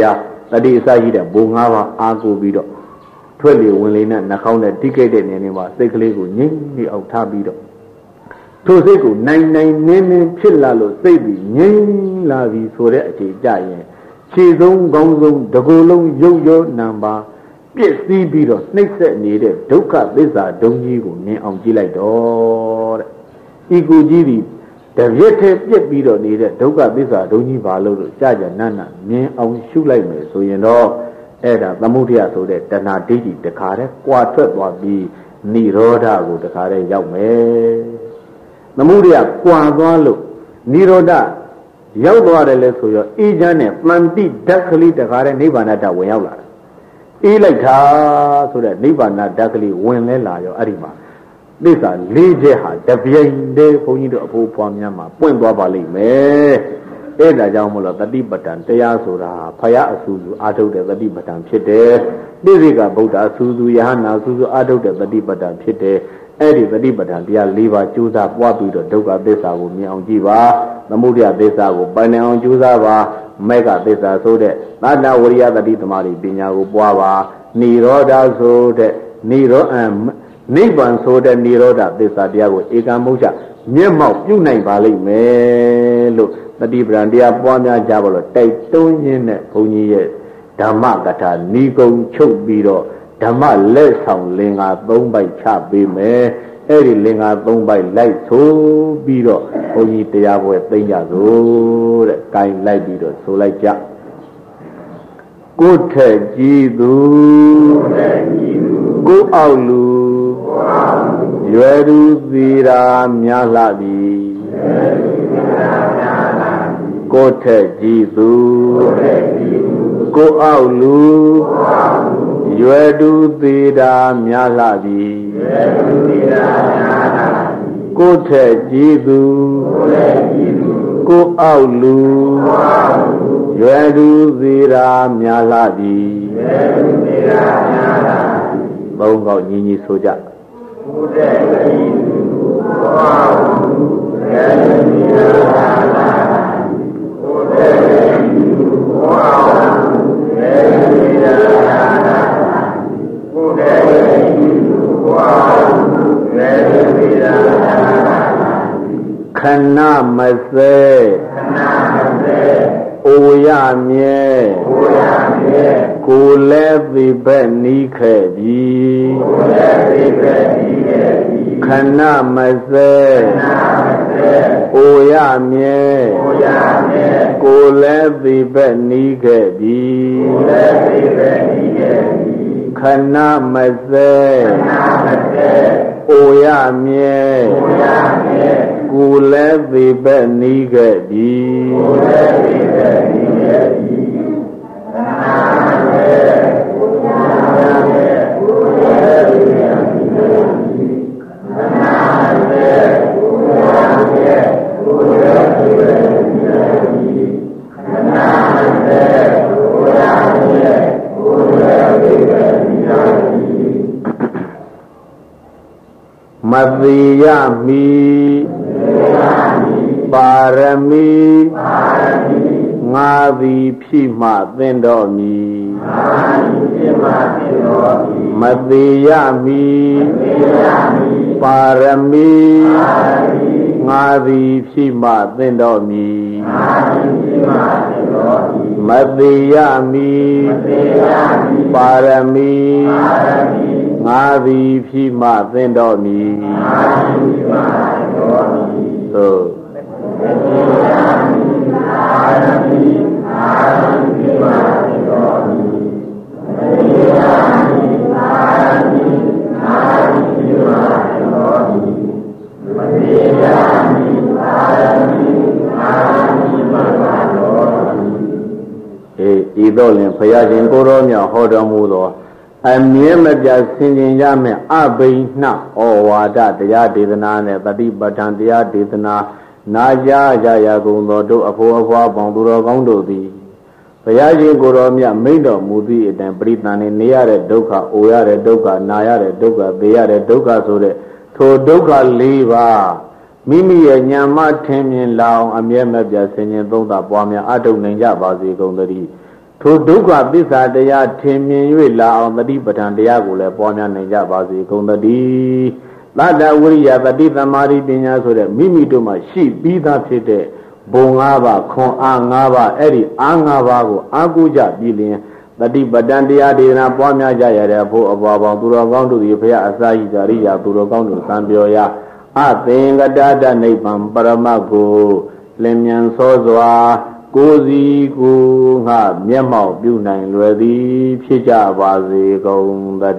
တတိအစရှိတဲ့ဘုံ၅ပါးအားကိုပြီးတော့ထွက်လေဝင်လေနဲ့နှာခေါင်းနဲ့တိကိတ်တဲ့နေနေမှာစိတ်ကလေးကိုငြိမ့်နေအောင်ထားပြီးတော့ထိုစိတ်ကိုနိုင်နိုင်နင်းနင်းဖြစ်လာလို့စိတ်ပြီးငြိမ့်လာပြီဆိုတဲ့အချိန်ကြရင်ခြေဆုံးကောင်းဆုံးတကူလုံးရုပ်ရောနံပါပြည့်စည်ပြီးတော့နှိမ့်ဆက်နေတဲ့ဒုက္ခသစ္စာဒုံကြီးကိုမြင်အောင်ကြည့်လိုက်တော့တဲ့ဤကိုကြီးဒီတပြည့်ထဲပြစ်ပြီးတော့နေတဲ့ဒုက္ခသစ္စာဒုံကြီးပါလို့ကြာကြာနတ်နတ်မြင်အောင်ရှုလိုက်မယ်ဆိုရင်တော့အဲ့ဒါသမုဒယဆိုတဲ့တဏှာဒိဋ္ဌိတခါတည်းကွာထွက်သွားပြီးនិရောဓကိုတခါတည်းရောက်မယ်သမုဒယကွာသွားလို့និရောဓရောက်သွားတယ်လဲဆိုရောအေးချမ်းနဲ့ပန္တိဓာတ်ကလေးတခါတည်းနိဗ္ဗာန်ဓာတ်ဝင်ရောက်လာတယ်အေးလိုက်တာဆိုတဲ့နိဗ္ဗာန်ဓာတ်ကလေးဝင်လဲလာရောအဲ့ဒီမှာသစ္စာ၄ချက်ဟာတပြိုင်တည်းဘုန်းကြီးတို့အဖို့ဖွားများမှာပွင့်သွားပါလိမ့်မယ်အဲ့ဒါကြောင့်မလို့တတိပဋ္ဌာန်တရားဆိုတာဖယားအဆူဆူအာထုတ်တဲ့တတိပဋ္ဌာန်ဖြစ်တယ်ပိစိကဗုဒ္ဓအဆူဆူယဟနာအဆူဆူအာထုတ်တဲ့တတိပဋ္ဌာန်ဖြစ်တယ်အဲ့ဒီတတိပဋ္ဌာန်တရား၄ပါးကြိုးစားပွားပြီးတော့ဒုက္ခသစ္စာကိုမြင်အောင်ကြည့်ပါသမုဒယသစ္စာကိုပိုင်နိုင်အောင်ကြိုးစားပါမေဃသစ္စာဆိုတဲ့သတ္တဝရိယတတိသမารိပညာကိုပွားပါនិရောဓဆိုတဲ့နိဗ္ဗာန်ဆိုတဲ့និရောဓသစ္စာတရားကိုဧကမုဋ္ဌမျက်မှောက်ပြုနိုင်ပါလိမ့်မယ်လို့တတိပဋ္ဌာန်တရားပွားများကြပါလို့တိုက်တွန်းရင်းနဲ့ဘုန်းကြီးရဲ့ဓမ္မကထာဏီကုံချုပ်ပြီးတော့ဓမ္မလက်ဆောင်လင်္ကာ၃ပိုက်ချပေးမယ်အဲ့ဒီလင်္ကာ၃ပိုက်လိုက်ဆိုပြီးတော့ဘုန်းကြီးတရားပွဲသိမ့်ကြစို့တဲ့။ကိုင်လိုက်ပြီးတော့ဆိုလိုက်ကြကိုယ်ထက်ကြည်သူကိုယ်အောက်လူရွယ်သူသီရာများလှသည်ကိုယ်ထက်ကြည်သူကိုယ်အောက်လူရွယ်သူသီရာများလှသည်ကိုယ်ထက်ကြည်သူကိုယ်အောက်လူရွယ်သူသီရာများလှသည်သုံးခေါက်ညီညီဆိုကြကိုယ်ထက်ကြည်သူကိုယ်အောက်လူရွယ်သူသီရာများလှသည်ကိုယ်ထက်ကြည်သူကိုယ်အောက်လူရွယ်သူသီရာများလှသည်ကိုယ်ထက်ကြည်သူကိုယ်အောက်လူရွယ်သူသီရာများလှသည်ခဏမစဲအိုရမြဲကိုလည်းသိဘက်နီးခဲ့ပြီခဏမစဲအိုရမြဲကိုလည်းသိဘက်နီးခဲ့ပြီခဏမစဲအိုရမြဲကိုလည်းသိဘက်နီးခဲ့ပြီမသိရမီပါရမီငါသည်ဖြစ်မှသင်တော်မီမသိရမီပါရမီငါသည်ဖြစ်မှသင်တော်မီမသိရမီပါရမီငါသည်ဖြစ်မှသင်တော်မီသို့ဤသို့လင်ဘုရားရှင်ကိုရောမြတ်ဟောတော်မူသောအမြဲမပြတ်ဆင်ခြင်ရမယ့်အဘိနှဩဝါဒတရားဒေသနာနဲ့တတိပဋ္ဌာန်တရားဒေသနာနာကြားကြရကုန်သောတို့အဖို့အဖွားပေါင်းသူတော်ကောင်းတို့သည်ဘုရားရှင်ကိုရောမြတ်မိန့်တော်မူသည့်အတိုင်းပရိသန်နေရတဲ့ဒုက္ခအိုရတဲ့ဒုက္ခနာရတဲ့ဒုက္ခသေရတဲ့ဒုက္ခဆိုတဲ့ထိုဒုက္ခ၄ပါးမိမိရဲ့ဉာဏ်မှထင်မြင်လာအောင်အမြဲမပြတ်ဆင်ခြင်သုံးသပ်ပွားများအထုတ်နိုင်ကြပါစေကုန်သတည်းထိုဒုက္ခသစ္စာတရားထင်မြင်၍လာအောင်တတိပဋ္ဌာန်တရားကိုလည်းပွားများနိုင်ကြပါစေကုန်သတည်းသတ္တဝိရိယတတိသမာဓိပညာဆိုတဲ့မိမိတို့မှာရှိပြီးသားဖြစ်တဲ့ဘုံ၅ပါးခွန်အား၅ပါးအဲ့ဒီအား၅ပါးကိုအားကိုးကြပြီးလျင်တတိပဋ္ဌာန်တရားဒေသနာပွားများကြရတဲ့ဖို့အပေါ်ပေါင်းသူတော်ကောင်းတို့သည်ဘုရားအစာရှိကြရိယာသူတော်ကောင်းတို့သံပြောရာအသင်္ကတတနိဗ္ဗာန်ပရမတ်ကိုလင်မြန်စောစွာကိုယ်စီကိုငါမျက်မှောက်ပြုနိုင်လွယ်သည်ဖြစ်ကြပါစေကုန်သတ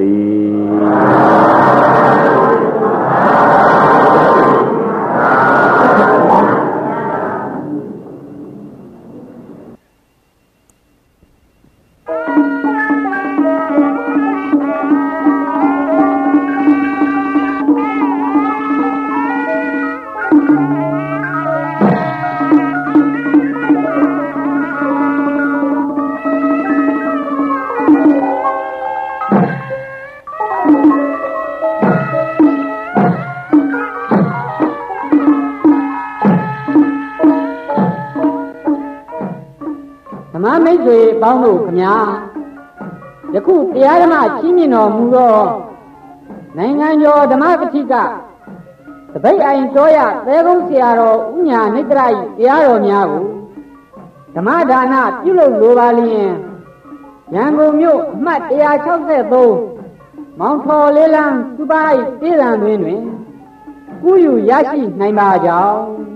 ပေါင်းတို့ခင်ဗျာယခုတရားဓမ္မကြီးမြင့်တော်မူသောနိုင်ငံကျော်ဓမ္မပဋိကတပိတ်အိုင်တော်ရသဲကုန်းဆရာတော်ဥညာနိတ္တရတရားတော်များကိုဓမ္မဒါနပြုလုပ်လိုပါလျင်ရန်ကုန်မြို့အမှတ်163မောင်ထော်လေးလန်းစူပါရိတေးရန်တွင်ကုယူရရှိနိုင်ပါကြောင်း